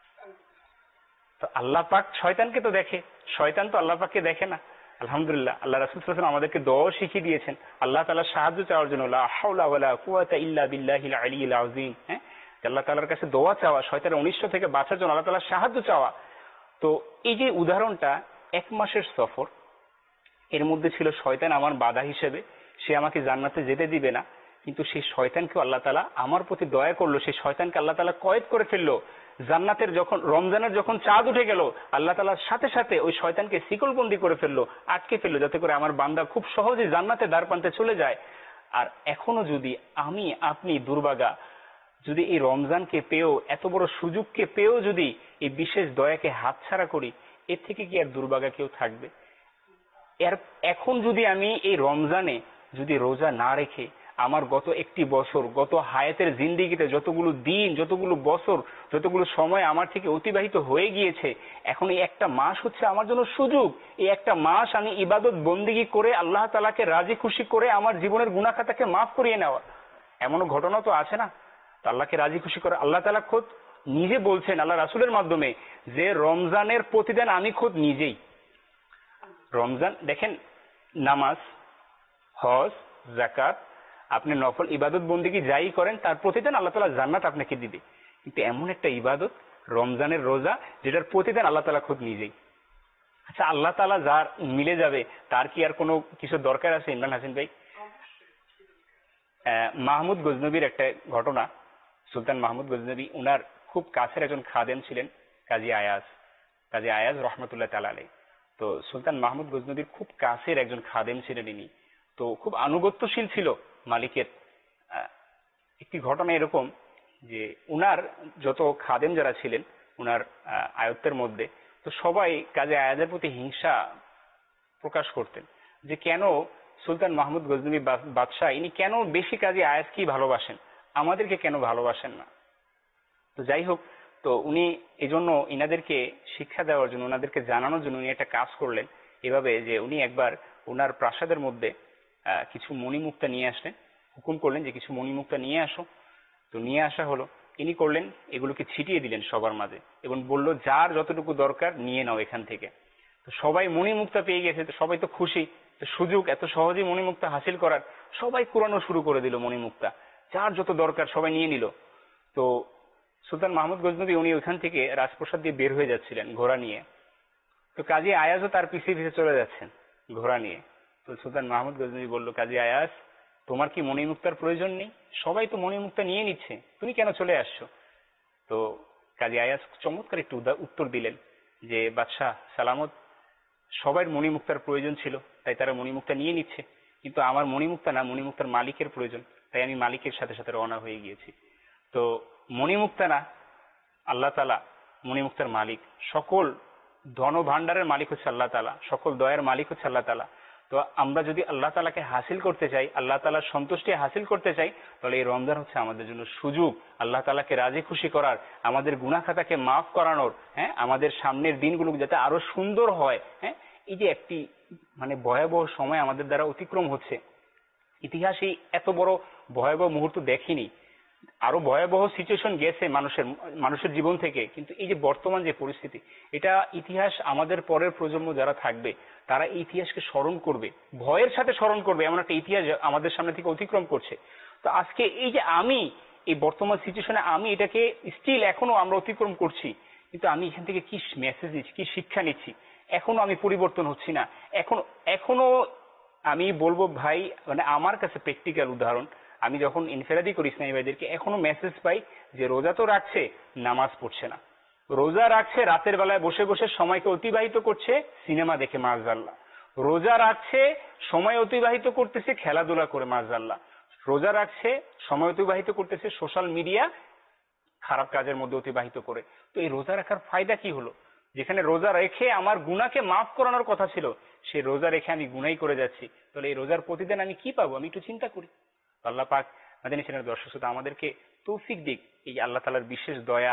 তো আল্লাহ পাক শয়তানকে তো দেখে, শয়তান তো আল্লাহ পাককে দেখে না। আলহামদুলিল্লাহ, আল্লাহ রাসূল সাল্লাল্লাহু আলাইহি ওয়াসাল্লাম আমাদেরকে দোয়া শিখিয়ে দিয়েছেন আল্লাহ তাআলার সাহায্য চাওয়ার জন্য, লা হাওলা ওয়ালা কুওয়াতা ইল্লা বিল্লাহিল আলিয়্যিল আযীম। হ্যাঁ, আল্লাহ তাআলার কাছে দোয়া চাওয়া, শয়তানের অনিষ্ট থেকে বাঁচার জন্য আল্লাহ তাআলার সাহায্য চাওয়া। তো এই যে উদাহরণটা, এক মাসের সফর, এর মধ্যে ছিল শয়তান আমার বাধা হিসেবে, সে আমাকে জান্নাতে যেতে দিবে না, কিন্তু সেই শয়তানকে আল্লাহ তাআলা আমার প্রতি দয়া করলো, সেই শয়তানকে আল্লাহ তাআলা কয়েদ করে ফেললো। জান্নাতের যখন রমজানের যখন চাঁদ উঠে গেল, আল্লাহ তাআলার সাথে সাথে ওই শয়তানকে শিকলবন্দি করে ফেললো, আটকে ফেললো, যাতে করে আমার বান্দা খুব সহজে জান্নাতে দ্বার প্রান্তে চলে যায়। আর এখনো যদি আমি আপনি দুর্ভাগা, যদি এই রমজানকে পেয়েও, এত বড় সুযোগকে পেয়েও যদি এই বিশেষ দয়াকে হাতছাড়া করি, এর থেকে কি আর দুর্ভাগা কেউ থাকবে? এর এখন যদি আমি এই রমজানে যদি রোজা না রেখে আমার গত একটি বছর, গত হায়াতের জিন্দেগিতে যতগুলো দিন, যতগুলো বছর, যতগুলো সময় আমার থেকে অতিবাহিত হয়ে গিয়েছে, এখন এই একটা মাস হচ্ছে আমার জন্য সুযোগ। এই একটা মাস আমি ইবাদত বন্দেগী করে আল্লাহ তাআলাকে রাজি খুশি করে আমার জীবনের গুনাহ খাতাকে মাফ করিয়ে নেওয়া, এমনও ঘটনা তো আছে না? আল্লাহকে রাজি খুশি করে আল্লাহ তাআলা খোদ নিজে বলছেন আল্লাহ রাসূলের মাধ্যমে যে রমজানের প্রতিদান আমি খোদ নিজেই। রমজান দেখেন, নামাজ, হজ, যাকাত, আপনি নফল ইবাদত বন্দেগী যাই করেন তার প্রতিদান আল্লাহ তাআলা জান্নাত আপনাকে দিবে। কিন্তু এমন একটা ইবাদত রমজানের রোজা, যেটার প্রতিদান আল্লাহ তাআলা খোদ নিজেই। আচ্ছা, আল্লাহ তাআলা যার মিলে যাবে তার কি আর কোনো কিছু দরকার আছে? ইমরান হাসিন ভাই, মাহমুদ গজনবীর একটা ঘটনা, সুলতান মাহমুদ গজনবী, উনার খুব কাছের একজন খাদেম ছিলেন কাজী আয়াজ, কাজী আয়াজ রহমতুল্লাহ তাআলা আলাইহি। তো সুলতান মাহমুদ গজনবীর খুব কাছের একজন খাদেম ছিলেন ইনি, তো খুব আনুগত্যশীল ছিল মালিকের। একটি ঘটনা এরকম যে উনার যত খাদেম যারা ছিলেন উনার আয়ত্তের মধ্যে, তো সবাই কাজী আয়াজের প্রতি হিংসা প্রকাশ করতেন যে কেন সুলতান মাহমুদ গজনবী বাদশাহ, ইনি কেন বেশি কাজী আয়াজকেই ভালোবাসেন, আমাদেরকে কেন ভালোবাসেন না? তো যাই হোক, তো উনি এজন্য ইনাদেরকে শিক্ষা দেওয়ার জন্য, ওনাদেরকে জানানোর জন্য উনি একটা কাজ করলেন এভাবে যে উনি একবার ওনার প্রাসাদের মধ্যে আহ কিছু মণিমুক্তা নিয়ে আসলেন, হুকুম করলেন যে কিছু মণিমুক্তা নিয়ে আসো। তো নিয়ে আসা হলো, ইনি করলেন এগুলোকে ছিটিয়ে দিলেন সবার মাঝে এবং বলল যার যতটুকু দরকার নিয়ে নাও এখান থেকে। তো সবাই মণিমুক্তা পেয়ে গেছে, তো সবাই তো খুশি, তো সুযোগ এত সহজেই মণিমুক্তা হাসিল করার, সবাই কুড়ানো শুরু করে দিল মণিমুক্তা, যার যত দরকার সবাই নিয়ে নিল। তো সুলতান মাহমুদ গজনবী উনি ওইখান থেকে রাজপ্রাসাদ দিয়ে বের হয়ে যাচ্ছিলেন ঘোড়া নিয়ে, তো কাজী আয়াজও তার পিছিয়ে পিছিয়ে চলে যাচ্ছেন ঘোড়া নিয়ে। তো সুলতান মাহমুদ গজনবী বলল, কাজী আয়াজ, তোমার কি মণিমুক্তার প্রয়োজন নেই? সবাই তো মণিমুক্তা নিয়ে নিচ্ছে, তুমি কেন চলে আসছো? তো কাজী আয়াজ চমৎকার একটু উত্তর দিলেন যে বাদশাহ সালামত, সবার মণিমুক্তার প্রয়োজন ছিল তাই তারা মণিমুক্তা নিয়ে নিচ্ছে, কিন্তু আমার মণিমুক্তা না, মণিমুক্তার মালিকের প্রয়োজন, তাই আমি মালিকের সাথে সাথে রওনা হয়ে গিয়েছি। তো মণিমুক্তা না, আল্লাহ তাআলা মণিমুক্তার মালিক, সকল ধন ভান্ডারের মালিক হচ্ছে আল্লাহ তাআলা, সকল দয়ার মালিক হচ্ছে আল্লাহ তাআলা। তো আমরা যদি আল্লাহ তাআলাকে হাসিল করতে চাই, আল্লাহ তাআলার সন্তুষ্টি হাসিল করতে চাই, তাহলে এই রমজান হচ্ছে আমাদের জন্য সুযোগ আল্লাহ তাআলাকে রাজি খুশি করার, আমাদের গুনাহ খাতাকে মাফ করানোর, হ্যাঁ, আমাদের সামনের দিনগুলো যাতে আরো সুন্দর হয়। হ্যাঁ, এই যে একটি মানে ভয়াবহ সময় আমাদের দ্বারা অতিক্রম হচ্ছে, ইতিহাসে এত বড় ভয়াবহ মুহূর্ত দেখিনি। আরো ভয়াবহ সিচুয়েশন গেছে মানুষের মানুষের জীবন থেকে, কিন্তু এই যে বর্তমান যে পরিস্থিতি, এটা ইতিহাস আমাদের পরের প্রজন্ম যারা থাকবে তারা এই ইতিহাসকে স্মরণ করবে, ভয়ের সাথে স্মরণ করবে, এমন একটা ইতিহাস আমাদের সামনে থেকে অতিক্রম করছে। তো আজকে এই যে আমি এই বর্তমান সিচুয়েশনে আমি এটাকে স্টিল এখনো আমরা অতিক্রম করছি, কিন্তু আমি এখান থেকে কি মেসেজ নিচ্ছি, কি শিক্ষা নিচ্ছি, এখনো আমি পরিবর্তন হচ্ছি না। এখনো এখনো আমি বলবো ভাই, মানে আমার কাছে প্র্যাকটিক্যাল উদাহরণ, আমি যখন ইনফেরাদি করি ইসলামী ভাইদেরকে, এখনো মেসেজ পাই যে রোজা তো রাখছে, নামাজ পড়ছে না, রোজা রাখছে রাতের বেলায় বসে বসে সময়কে অতিবাহিত করছে সিনেমা দেখে মাযআল্লাহ, রোজা রাখছে সময় অতিবাহিত করতেছে খেলাধুলা করে মাযআল্লাহ, রোজা রাখছে সময় অতিবাহিত করতেছে সোশ্যাল মিডিয়া খারাপ কাজের মধ্যে অতিবাহিত করে। তো এই রোজা রাখার ফায়দা কি হলো? যেখানে রোজা রেখে আমার গুনাহকে মাফ করানোর কথা ছিল, সেই রোজা রেখে আমি গুনাই করে যাচ্ছি। তাহলে এই রোজার প্রতিদিন আমি কি পাবো? আমি একটু চিন্তা করি। আল্লাহ পাক মাদানী চ্যানেলের দর্শক শ্রোতা আমাদেরকে তৌফিক দিক, এই আল্লাহ তাআলার বিশেষ দয়া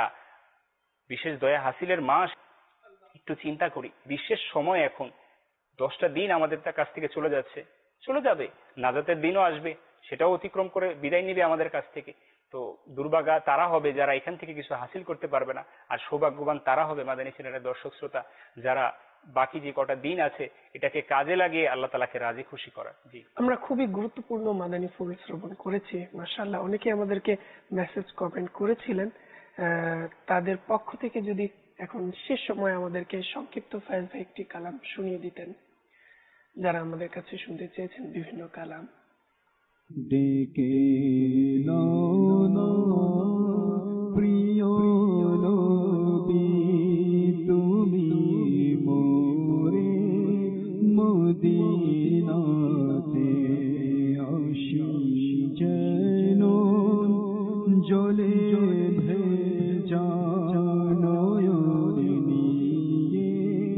বিশেষ দয়া হাসিলের মাস একটু চিন্তা করি। বিশেষ সময়, এখন দশটা দিন আমাদের তার কাছ থেকে চলে যাচ্ছে, চলে যাবে, নাজাতের দিনও আসবে, সেটাও অতিক্রম করে বিদায় নিবে আমাদের কাছ থেকে। তো দুর্ভাগা তারা হবে যারা এখান থেকে কিছু হাসিল করতে পারবে না, আর সৌভাগ্যবান তারা হবে মাদানী চ্যানেলের দর্শক শ্রোতা যারা বাকি যে কটা দিন আছে এটাকে কাজে লাগিয়ে আল্লাহ তাআলাকে রাজি খুশি করা। জি, আমরা খুবই গুরুত্বপূর্ণ মাদানী ফুল শ্রবণ করেছি, মাশাআল্লাহ। অনেকে আমাদেরকে মেসেজ কমেন্ট করেছিলেন, আহ, তাদের পক্ষ থেকে যদি এখন শেষ সময় আমাদেরকে সংক্ষিপ্ত ফায়দা একটি কালাম শুনিয়ে দিতেন, যারা আমাদের কাছে শুনতে চেয়েছেন বিভিন্ন কালাম। ডেকে নাও না প্রিয় নবী, তুমি মোরে মদিনাতে আসি যেন জলে ভেজা নয়ন নিয়ে,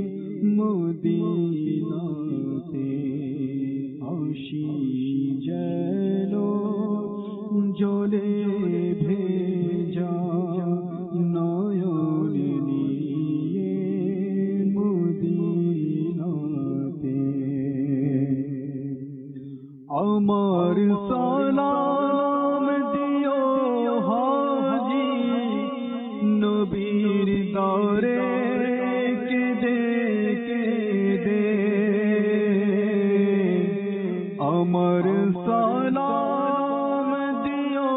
মদিনাতে আসি যেন জলে ভেজা নয়ন নিয়ে, মদিনাতে আমার সালাম দিও হাজি নবীর দরে কেঁদে কেঁদে, আমার সালাম দিও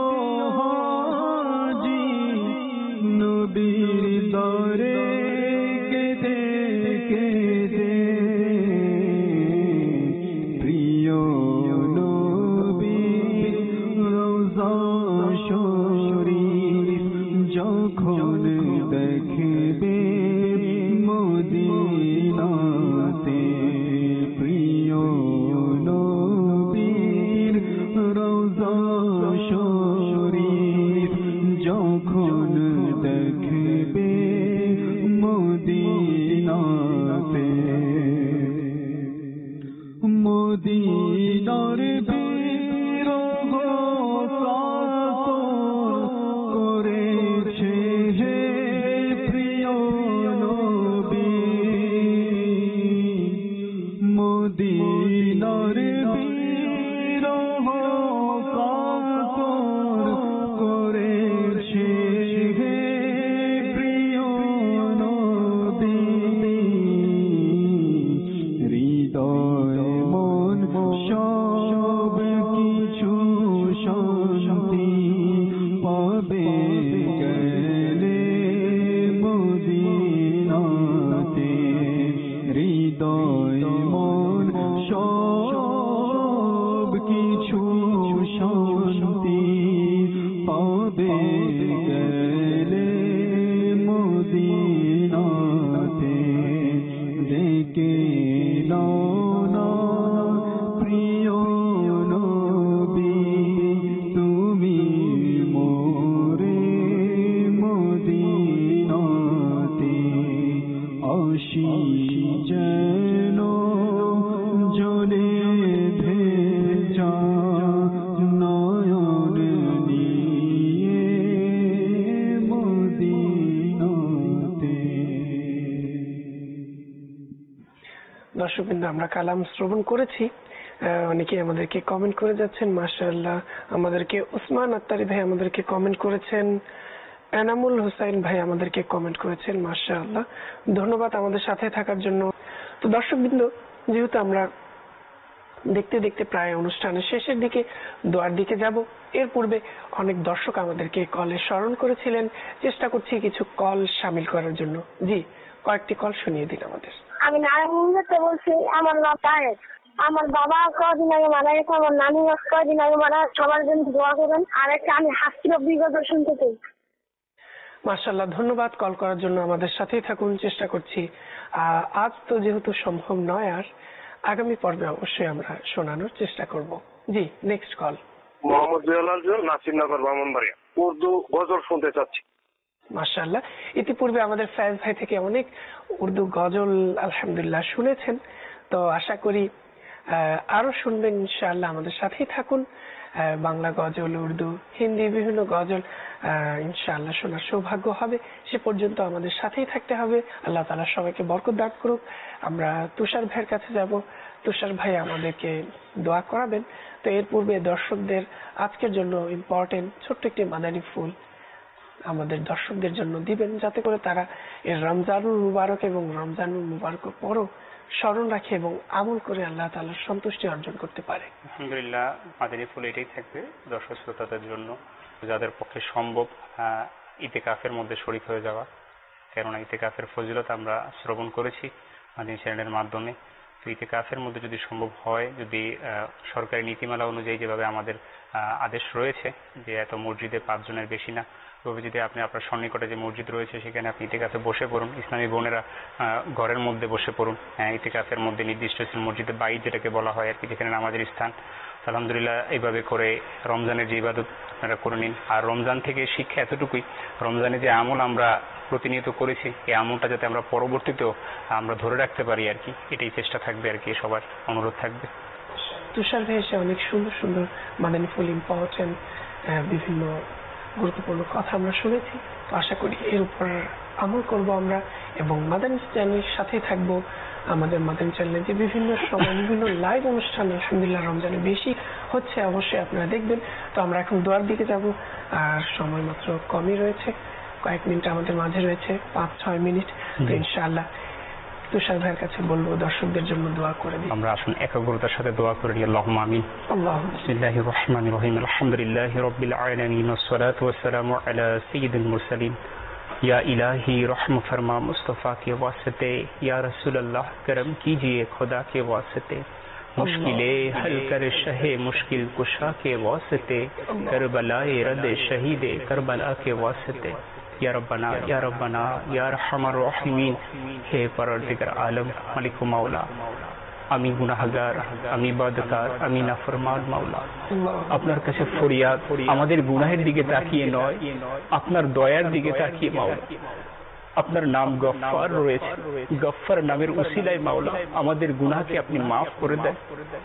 হাজি নবীর দরে কেঁদে কেঁদে, প্রিয় নবীর রওজা শরীফ যখন দেখবে মদিনাতে, প্রিয় নবীর রওজা শরীফ যখন দেখবে মদিনাতে, মদিনার বিরহ করেছে হে প্রিয় নবী, মদিনার বিরহ করেছে হে প্রিয় নবী, হৃদয় মন সব কিছু শান্তি পাবে গেলে মদিনাতে, হৃদয় মন সব কিছু শান্তি পাবে গেলে মদিনাতে, ডেকে নাও না প্রিয় নবী, তুমি মোরে মদিনাতে আসি যেন জলে দর্শকবৃন্দ, আমরা কালাম শ্রবণ করেছি। অনেকে আমাদেরকে কমেন্ট করে যাচ্ছেন, মাশাআল্লাহ। আমাদেরকে উসমান আত্তারি ভাই আমাদেরকে কমেন্ট করেছেন, এনামুল হুসাইন ভাই আমাদেরকে কমেন্ট করেছেন, মাশাআল্লাহ। ধন্যবাদ আমাদের সাথে থাকার জন্য। তো দর্শকবৃন্দ, যেহেতু আমরা দেখতে দেখতে প্রায় অনুষ্ঠানের শেষের দিকে দোয়ার দিকে যাব, এর পূর্বে অনেক দর্শক আমাদেরকে কলে স্মরণ করেছিলেন। চেষ্টা করছি কিছু কল শামিল করার জন্য। জি, কয়েকটি কল শুনিয়ে দিন আমাদের। আমি নারায়ণগঞ্জ থেকে বলছি, আমার নাম তাহের। আমার বাবা কদিন আগে মারা গেছে, আমার নানি কদিন আগে মারা। সবার জন্য দোয়া করবেন। আর একটা আমি হাসির বিগত শুনতে চাই। মাশাআল্লাহ, ধন্যবাদ কল করার জন্য। আমাদের সাথেই থাকুন, চেষ্টা করছি। আহ, আজ তো যেহেতু সম্ভব নয়, আর আগামী পর্বে অবশ্যই আমরা শোনানোর চেষ্টা করব। জি, নেক্সট কল। মোহাম্মদ জিয়াউল নাসিরনগর ব্রাহ্মণবাড়িয়া, উর্দু গজল শুনতে চাচ্ছি। মাশাআল্লাহ, ইতিপূর্বে আমাদের ফ্যাজ ভাই থেকে অনেক উর্দু গজল আলহামদুলিল্লাহ শুনেছেন। তো আশা করি আহ, আরো শুনবেন ইনশাআল্লাহ। আমাদের সাথেই থাকুন। আহ, বাংলা গজল, উর্দু, হিন্দি বিভিন্ন গজল আহ, ইনশাআল্লাহ শোনার সৌভাগ্য হবে। সে পর্যন্ত আমাদের সাথেই থাকতে হবে। আল্লাহ তাআলা সবাইকে বরকত দান করুক। আমরা তুষার ভাইয়ের কাছে যাব, তুষার ভাই আমাদেরকে দোয়া করাবেন। তো এর পূর্বে দর্শকদের আজকের জন্য ইম্পর্টেন্ট ছোট্ট একটি মাদানী ফুল আমাদের দর্শকদের জন্য দিবেন, যাতে করে তারা এর রমজানুল মুবারক এবং রমজানুল মুবারক পরও স্মরণ রাখে এবং আমল করে আল্লাহ তাআলার সন্তুষ্টি অর্জন করতে পারে। আলহামদুলিল্লাহ, মাদানী ফুল এটাই থাকবে দর্শক শ্রোতাদের জন্য, যাদের পক্ষে সম্ভব আহ, ইতিকাফের মধ্যে শরীক হয়ে যাওয়া। কেননা ইতিকাফের ফজিলত আমরা শ্রবণ করেছি মাদানী চ্যানেলের মাধ্যমে। তো ইতিকাফের মধ্যে যদি সম্ভব হয়, যদি আহ, সরকারি নীতিমালা অনুযায়ী যেভাবে আমাদের আহ, আদেশ রয়েছে যে এত মসজিদে পাঁচজনের বেশি না, তবে যদি আপনি আপনার সন্নিকটে যে মসজিদ রয়েছে সেখানে আপনি ইতিকাফে বসে পড়ুন। ইসলামী বোনেরা আহ, ঘরের মধ্যে বসে পড়ুন। হ্যাঁ, ইতিকাফের মধ্যে নির্দিষ্ট মসজিদে বাইর যেটাকে বলা হয় আর কি, যেখানে নামাজের স্থান। আলহামদুলিল্লাহ, এইভাবে করে রমজানের যে ইবাদত আপনারা করে নিন। আর রমজান থেকে শিক্ষা এতটুকুই, রমজানে যে আমল আমরা প্রতিনিয়ত করেছি, এই আমলটা যাতে আমরা পরবর্তীতেও আমরা ধরে রাখতে পারি আর কি, এটাই চেষ্টা থাকবে আর কি, সবার অনুরোধ থাকবে। তুষার ভাই এসে অনেক সুন্দর সুন্দর মাদানী ফুল ইম্পর্টেন্ট বিভিন্ন গুরুত্বপূর্ণ কথা আমরা শুনেছি। তো আশা করি এর উপর আমল করব আমরা এবং মাদানী চ্যানেলের সাথে থাকবো। আমাদের মাদানী চ্যানেলে যে বিভিন্ন সময় বিভিন্ন লাইভ অনুষ্ঠান আলহামদুলিল্লাহ রমজানে বেশি হচ্ছে, অবশ্যই আপনারা দেখবেন। তো আমরা এখন দোয়ার দিকে যাব, আর সময় মাত্র কমই রয়েছে, কয়েক মিনিট আমাদের মাঝে রয়েছে, পাঁচ ছয় মিনিট। তো ইনশাআল্লাহ তুষার ভাইয়ের কাছে বলবো দর্শকদের জন্য দোয়া করে দিই। আমরা আসুন একাগ্রতার সাথে দোয়া করে নিই। আল্লাহুম্মা আমিন। আল্লাহুম্মা বিসমিল্লাহির রহমানির রহিম। আলহামদুলিল্লাহি রাব্বিল আলামিন ওয়াসসালাতু ওয়াসসালামু আলা সাইয়্যিদিল মুরসালিন। या इलाही रहम फरमा मुस्तफ़ा के वास्ते, या रसूल अल्लाह करम कीजिए खुदा के वास्ते, मुश्किलें हल कर शहे मुश्किल कुशा के वास्ते, करबलाए रद शहीद करबला के वास्ते, या रब्बना या रब्बना या रहमान रहीमीन। हे परवरदिगार आलम मालिक मौला, আমি গুনাহগার, আমি ইবাদতকার, আমি নাফরমান মাওলা। আপনার কাছে ফরিয়াদ, আমাদের গুনাহের দিকে তাকিয়ে নয়, আপনার দয়ার দিকে তাকিয়ে মাওলা। আপনার নাম গফফার রয়েছে, গফফার নামের উসিলায় মাওলা আমাদের গুনাহকে আপনি মাফ করে দেন।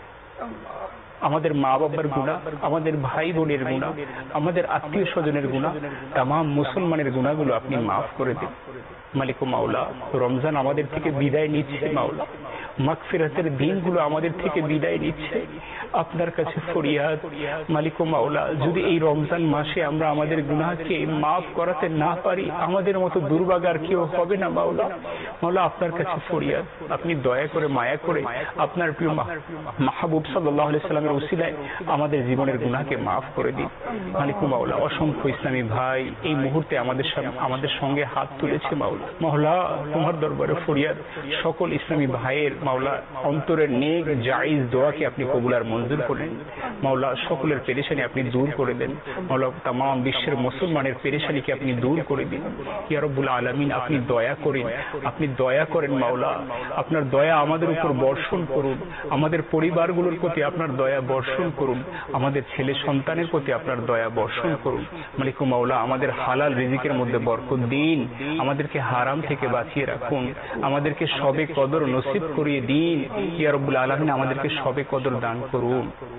আমাদের মা বাবার গুনাহ, আমাদের ভাই বোনের গুনাহ, আমাদের আত্মীয় স্বজনের গুনাহ, তাম মুসলমানের গুনাহগুলো আপনি মাফ করে দেন মালিক মাওলা। রমজান আমাদের থেকে বিদায় নিচ্ছে মাওলা, মাগফিরাতের দিনগুলো আমাদের থেকে বিদায় নিচ্ছে। আপনার কাছে ফরিয়াদ মালিক মাওলা, যদি এই রমজান মাসে আমরা আমাদের গুনাহকে মাফ করাতে না পারি, আমাদের মতো দুর্ভাগার কেউ হবে না মাওলা। মাওলা আপনার কাছে ফরিয়াদ, আপনি দয়া করে মায়া করে আপনার প্রিয় মাহবুব সাল্লাল্লাহু আলাইহি সাল্লামের উসিলায় আমাদের জীবনের গুনাহকে মাফ করে দিন মালিক মাওলা। অসংখ্য ইসলামী ভাই এই মুহূর্তে আমাদের আমাদের সঙ্গে হাত তুলেছে মাওলা। মাওলা তোমার দরবারে ফরিয়াদ, সকল ইসলামী ভাইয়ের মাওলা অন্তরের নেক জায়েজ দোয়াকে আপনি কবুল আর মঞ্জুর করেন মাওলা। সকলের পেরেশানি আপনি দূর করে দেন মাওলা, তাম বিশ্বের মুসলমানের পেরেশানিকে আপনি দূর করে দিন ইয়া রব্বুল আলামিন। আপনি দয়া করেন, আপনি দয়া করেন মাওলা, আপনার দয়া আমাদের উপর বর্ষণ করুন, আমাদের পরিবারগুলোর প্রতি আপনার দয়া বর্ষণ করুন, আমাদের ছেলে সন্তানের প্রতি আপনার দয়া বর্ষণ করুন মালিক মাওলা। আমাদের হালাল রিজিকের মধ্যে বরকত দিন, আমাদেরকে হারাম থেকে বাঁচিয়ে রাখুন, আমাদেরকে সবে কদর নসিব করিয়ে দিন ইয়া রব্বুল আলামিন। আমাদেরকে সবে কদর দান করুন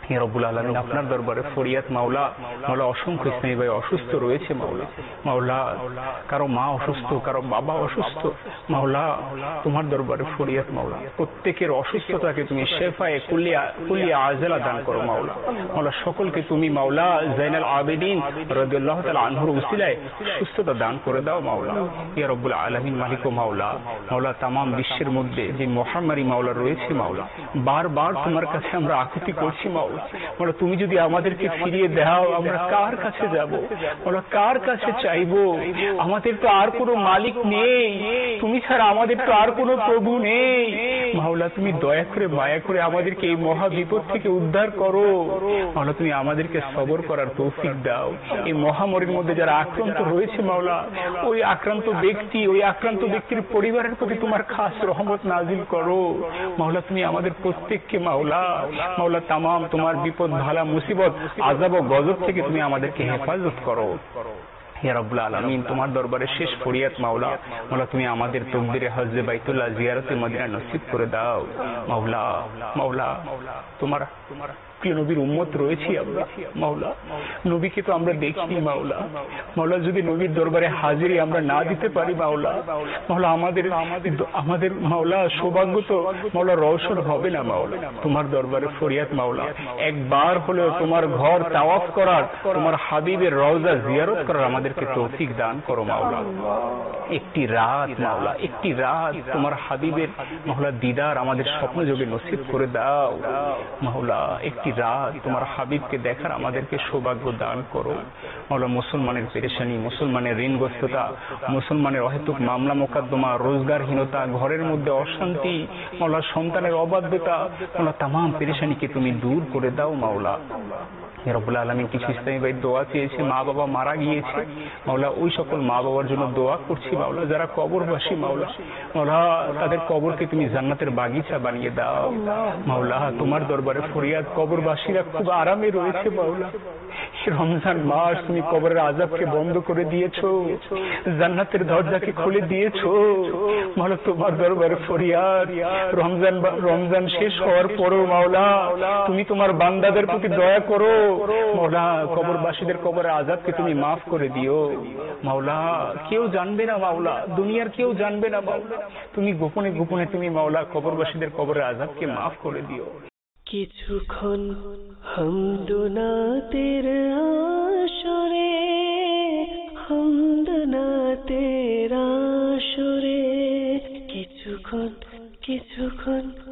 হে রব্বুল আলামিন, আপনার দরবারে ফরিয়াদ মাওলা, মাওলা অসংখ্য ইসলামী ভাই অসুস্থ রয়েছে মাওলা, মাওলা কারো মা অসুস্থ, কারো বাবা অসুস্থ, মাওলা তোমার দরবারে ফরিয়াদ মাওলা, প্রত্যেকের অসুস্থতাকে তুমি শেফায়ে কুল্লিয়া কুল্লিয়া আজলা দান করো মাওলা, মাওলা সকলকে তুমি মাওলা জাইনাল আবেদিন রাদিয়াল্লাহু তাআলা আনহুর উসিলায় সুস্থতা দান করে দাও মাওলা। ইয়া রব্বুল আলামিন, মালিক ও মাওলা, মাওলা তামাম বিশ্বের মধ্যে যে মহামারী মাওলা রয়েছে মাওলা, বারবার তোমার কাছে আমরা আকুতি করছি মাওলা, মাওলা তুমি যদি আমাদেরকে ফিরিয়ে দাও আমরা কার কাছে যাব, মাওলা কার কাছে চাইবো, আমাদের তো আর কোনো মালিক নেই, তুমি ছাড়া আমাদের তো আর কোনো প্রভু নেই মাওলা, তুমি দয়া করে মায়া করে আমাদেরকে এই মহা বিপদ থেকে উদ্ধার করো মাওলা, তুমি আমাদেরকে সবর করার তৌফিক দাও। এই মহামারীর মধ্যে যারা আক্রান্ত রয়েছে মাওলা, ওই আক্রান্ত ব্যক্তি ওই আক্রান্ত ব্যক্তির পরিবারের প্রতি তোমার খাস রহমত নাজিল করো মাওলা, তুমি আমাদের প্রত্যেককে মাওলা মাওলা তামাম তোমার বিপদ ভালা মুসিবত আযাব ও গজব থেকে তুমি আমাদেরকে হেফাজত করো। ইয়া রাব্বুল আলামিন, তোমার দরবারে শেষ ফরিয়াদ মাওলা, মাওলা তুমি আমাদের তাকদীরে হজ্জে বাইতুল্লাহ জিয়ারতে মদিনা নসিব করে দাও মাওলা, মাওলা তোমার প্রিয় নবীর উম্মত রয়েছি আমরা মাওলা, নবীকে তো আমরা দেখি মাওলা, মাওলা যদি নবীর দরবারে হাজিরি আমরা না দিতে পারি মাওলা, মাওলা আমাদের আমাদের মাওলা সৌভাগ্য তো মাওলা রওশন হবে না মাওলা, তোমার দরবারে ফরিয়াদ মাওলা, একবার হলেও তোমার ঘর তাওয়াফ করার, তোমার হাবিবের রওজা জিয়ারত করার আমাদেরকে তৌফিক দান করো মাওলা। একটি রাত মাওলা, একটি রাত তোমার হাবিবের মাওলা দিদার আমাদের স্বপ্ন যোগে নসিব করে দাও মাওলা, একটি রাত তোমার হাবিবকে দেখার আমাদেরকে সৌভাগ্য দান করো মাওলা। মুসলমানের পেরেশানি, মুসলমানের ঋণগ্রস্ততা, মুসলমানের অহেতুক মামলা মোকদ্দমা, রোজগারহীনতা, ঘরের মধ্যে অশান্তি মাওলা, সন্তানের অবাধ্যতা মাওলা, তামাম পেরেশানিকে তুমি দূর করে দাও মাওলা। রব্বুল আলামিন, কিছু ইসলামী ভাই দোয়া চেয়েছে, মা বাবা মারা গিয়েছে মাওলা, ওই সকল মা বাবার জন্য দোয়া করছি মাওলা, যারা কবরবাসী মাওলা, মাওলা তাদের কবরকে তুমি জান্নাতের বাগিচা বানিয়ে দাও মাওলা, তোমার দরবারে ফরিয়াদ, কবরবাসীরা খুব আরামে রয়েছে মাওলা, রমজান মাস তুমি কবরের আযাবকে বন্ধ করে দিয়েছো, জান্নাতের দরজাকে খুলে দিয়েছো মাওলা, তোমার দরবারে ফরিয়াদ, রমজান রমজান শেষ হওয়ার পরও মাওলা তুমি তোমার বান্দাদের প্রতি দয়া করো মাওলা, কবরবাসীদের কবরের আযাবকে তুমি মাফ করে দিও মাওলা, কেউ জানবে না মাওলা, দুনিয়ার কেউ জানবে না মাওলা, তুমি গোপনে গোপনে তুমি মাওলা কবরবাসীদের কবরের আযাবকে মাফ করে দিও। কিছুক্ষণ হামদুনাতের আসরে, হামদুনাতের আসরে, কিছুক্ষণ কিছুক্ষণ